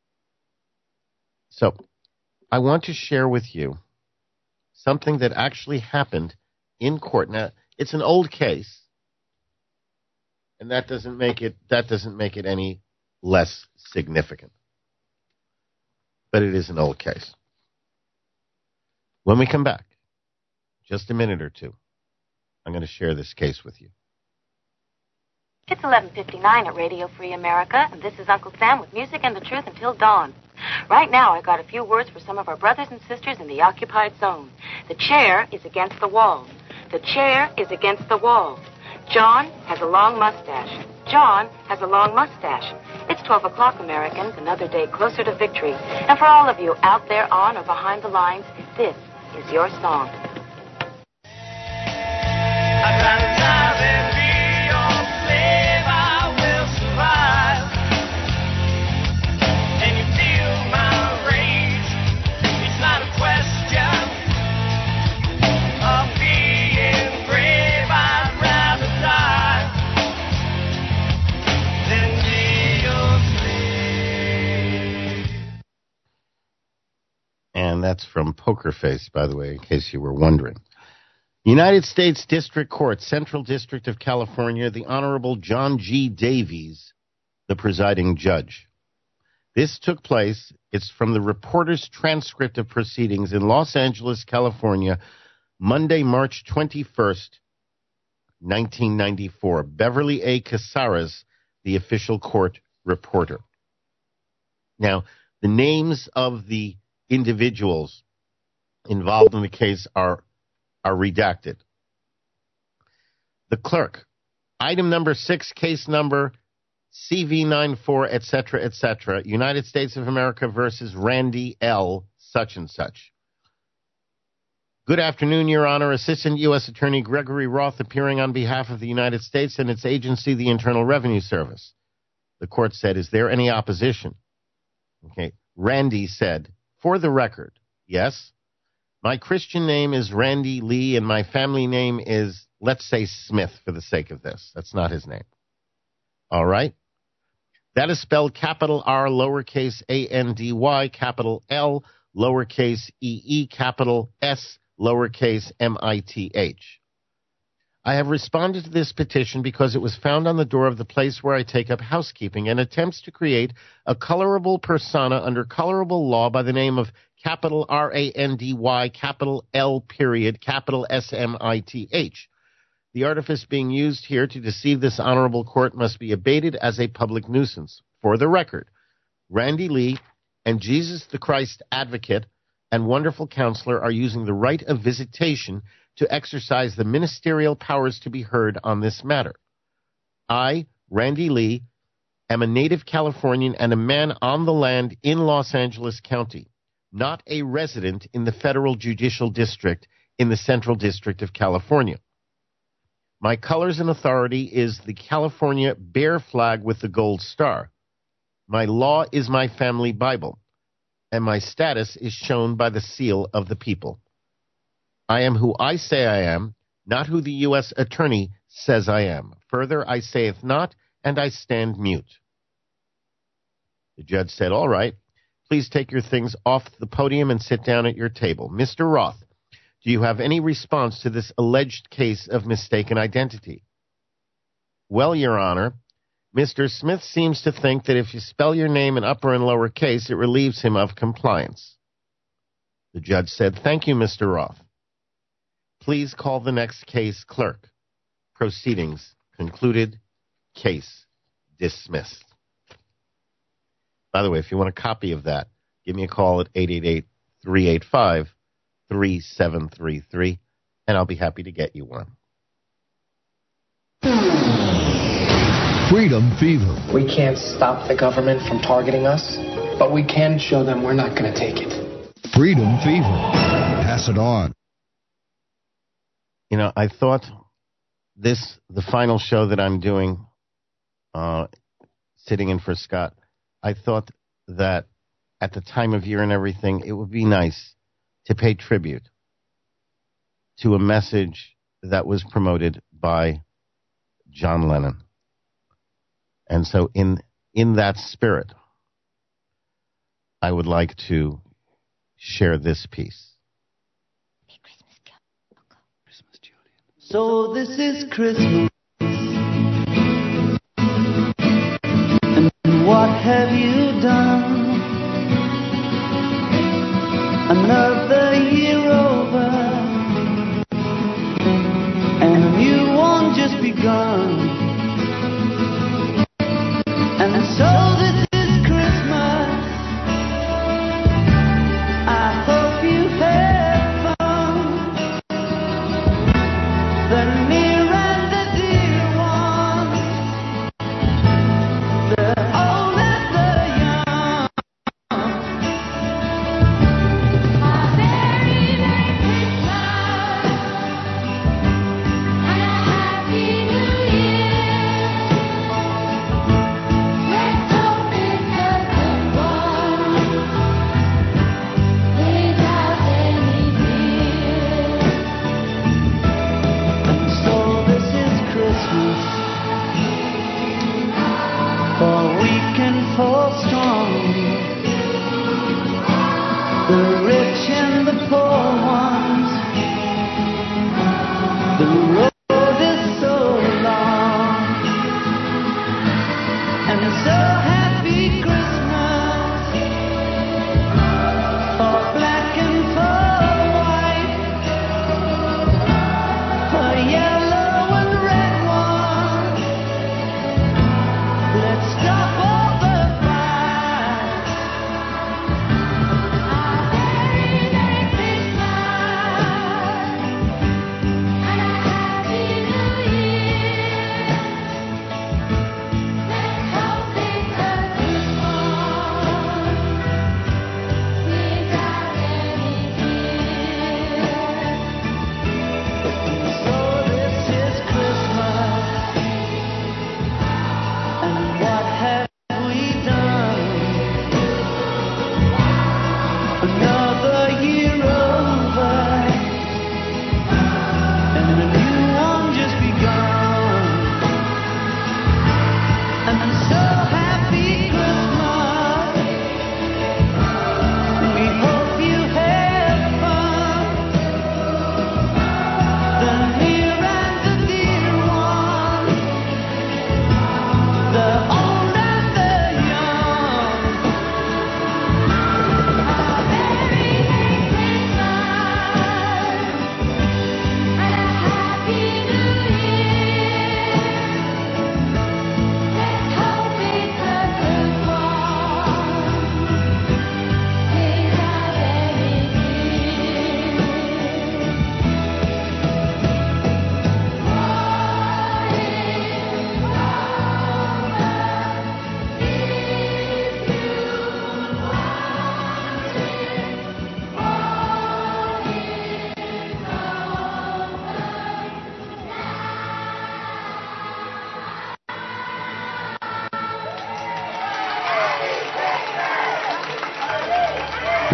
So I want to share with you something that actually happened in court. Now, it's an old case, and that doesn't make it that doesn't make it any less significant. But it is an old case. When we come back, just a minute or two, I'm going to share this case with you. It's eleven fifty-nine at Radio Free America, and this is Uncle Sam with music and the truth until dawn. Right now, I got a few words for some of our brothers and sisters in the occupied zone. The chair is against the wall. The chair is against the wall. John has a long mustache. John has a long mustache. It's twelve o'clock, Americans, another day closer to victory. And for all of you out there on or behind the lines, this is your song. And that's from Poker Face, by the way, in case you were wondering. United States District Court, Central District of California, the Honorable John G. Davies, the presiding judge. This took place, it's from the reporter's transcript of proceedings in Los Angeles, California, Monday, March twenty-first, nineteen ninety-four. Beverly A. Casares, the official court reporter. Now, the names of the individuals involved in the case are, are redacted. The clerk, item number six, case number C V ninety-four, et cetera, et cetera, United States of America versus Randy L., such and such. Good afternoon, Your Honor. Assistant U S Attorney Gregory Roth appearing on behalf of the United States and its agency, the Internal Revenue Service. The court said, is there any opposition? Okay. Randy said, for the record, yes. My Christian name is Randy Lee, and my family name is, let's say, Smith for the sake of this. That's not his name. All right? That is spelled capital R, lowercase a n d y, capital L, lowercase e e, capital S, lowercase m I t h. I have responded to this petition because it was found on the door of the place where I take up housekeeping and attempts to create a colorable persona under colorable law by the name of capital R A N D Y, capital L period, capital S M I T H. The artifice being used here to deceive this honorable court must be abated as a public nuisance. For the record, Randy Lee and Jesus the Christ Advocate and wonderful counselor are using the right of visitation to exercise the ministerial powers to be heard on this matter. I, Randy Lee, am a native Californian and a man on the land in Los Angeles County, not a resident in the Federal Judicial District in the Central District of California. My colors and authority is the California bear flag with the gold star. My law is my family Bible, and my status is shown by the seal of the people. I am who I say I am, not who the U S Attorney says I am. Further, I saith not, and I stand mute. The judge said, all right, please take your things off the podium and sit down at your table. Mister Roth, do you have any response to this alleged case of mistaken identity? Well, Your Honor, Mister Smith seems to think that if you spell your name in upper and lower case, it relieves him of compliance. The judge said, thank you, Mister Roth. Please call the next case clerk. Proceedings concluded. Case dismissed. By the way, if you want a copy of that, give me a call at eight eight eight, three eight five, three seven three three, and I'll be happy to get you one. Freedom Fever. We can't stop the government from targeting us, but we can show them we're not going to take it. Freedom Fever. Pass it on. You know, I thought this, the final show that I'm doing, uh, sitting in for Scott, I thought that at the time of year and everything, it would be nice to pay tribute to a message that was promoted by John Lennon. And so in in that spirit, I would like to share this piece. So this is Christmas, and what have you done? Another year over, and a new one just begun. And so this is Christmas, I hope you have fun. The near and the dear ones, the old and the young. A Merry, Merry Christmas and a Happy New Year.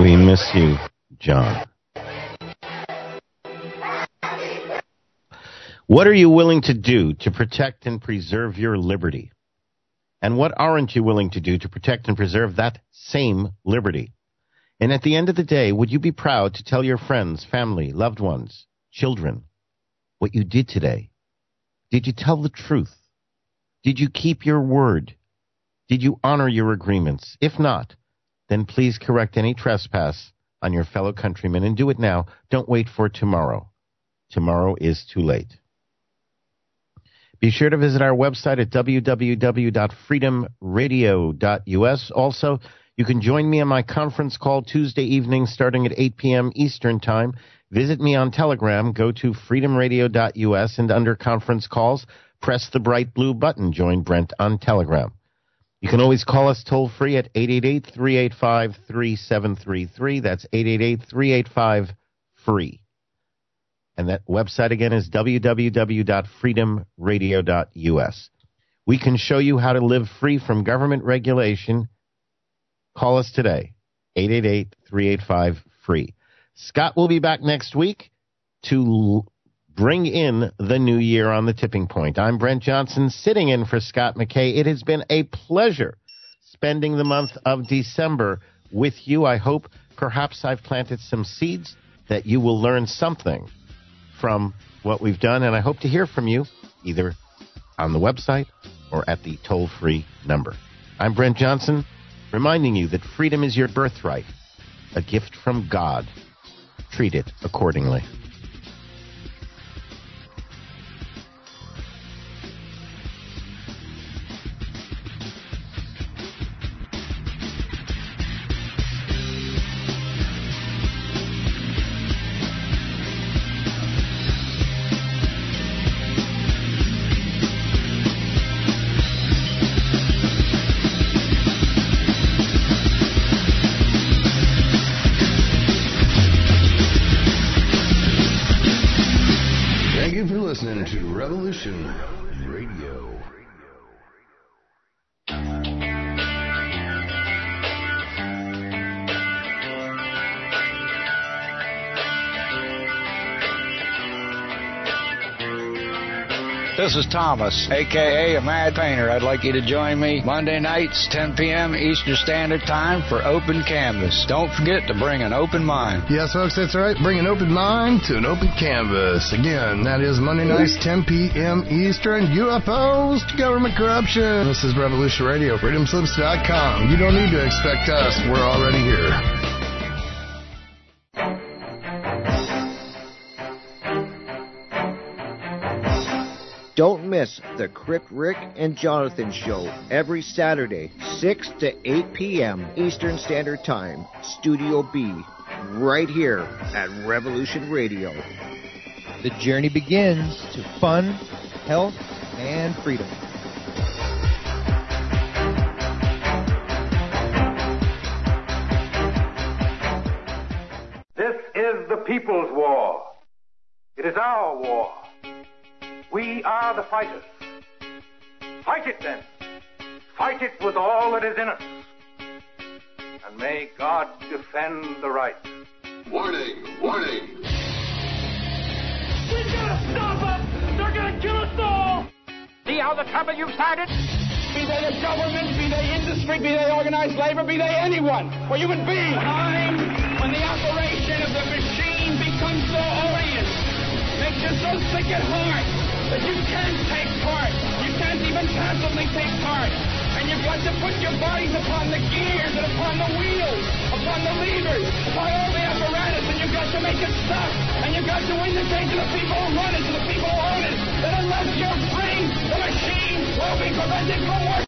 We miss you, John. What are you willing to do to protect and preserve your liberty? And what aren't you willing to do to protect and preserve that same liberty? And at the end of the day, would you be proud to tell your friends, family, loved ones, children, what you did today? Did you tell the truth? Did you keep your word? Did you honor your agreements? If not, then please correct any trespass on your fellow countrymen, and do it now. Don't wait for tomorrow. Tomorrow is too late. Be sure to visit our website at w w w dot freedom radio dot u s. Also, you can join me on my conference call Tuesday evening starting at eight p.m. Eastern Time. Visit me on Telegram. Go to freedom radio dot u s and under conference calls, press the bright blue button. Join Brent on Telegram. You can always call us toll-free at eight eight eight, three eight five, three seven three three. That's eight eight eight, three eight five, free. And that website again is w w w dot freedom radio dot u s. We can show you how to live free from government regulation. Call us today, eight eight eight, three eight five, free. Scott will be back next week to bring in the new year on the Tipping Point. I'm Brent Johnson, sitting in for Scott McKay. It has been a pleasure spending the month of December with you. I hope perhaps I've planted some seeds that you will learn something from what we've done, and I hope to hear from you either on the website or at the toll-free number. I'm Brent Johnson, reminding you that freedom is your birthright, a gift from God. Treat it accordingly. Listening to Revolution Radio. This is Thomas, a k a. a Mad Painter. I'd like you to join me Monday nights, ten p.m. Eastern Standard Time for Open Canvas. Don't forget to bring an open mind. Yes, folks, that's right. Bring an open mind to an open canvas. Again, that is Monday nights, ten p.m. Eastern. U F Os to government corruption. This is Revolution Radio, freedom slips dot com. You don't need to expect us. We're already here. Don't miss the Crip Rick and Jonathan Show every Saturday, six to eight p.m. Eastern Standard Time, Studio B, right here at Revolution Radio. The journey begins to fun, health, and freedom. This is the people's war. It is our war. We are the fighters. Fight it then. Fight it with all that is in us. And may God defend the right. Warning, warning. We've got to stop them! They're going to kill us all! See how the trouble you've started? Be they the government, be they industry, be they organized labor, be they anyone, or human beings. Time when the operation of the machine becomes so odious, makes you so sick at heart that you can't take part. You can't even passively take part. And you've got to put your bodies upon the gears and upon the wheels, upon the levers, upon all the apparatus, and you've got to make it stop. And you've got to indicate to the people who run it, to the people who own it, that unless you're free, the machine will be prevented from working.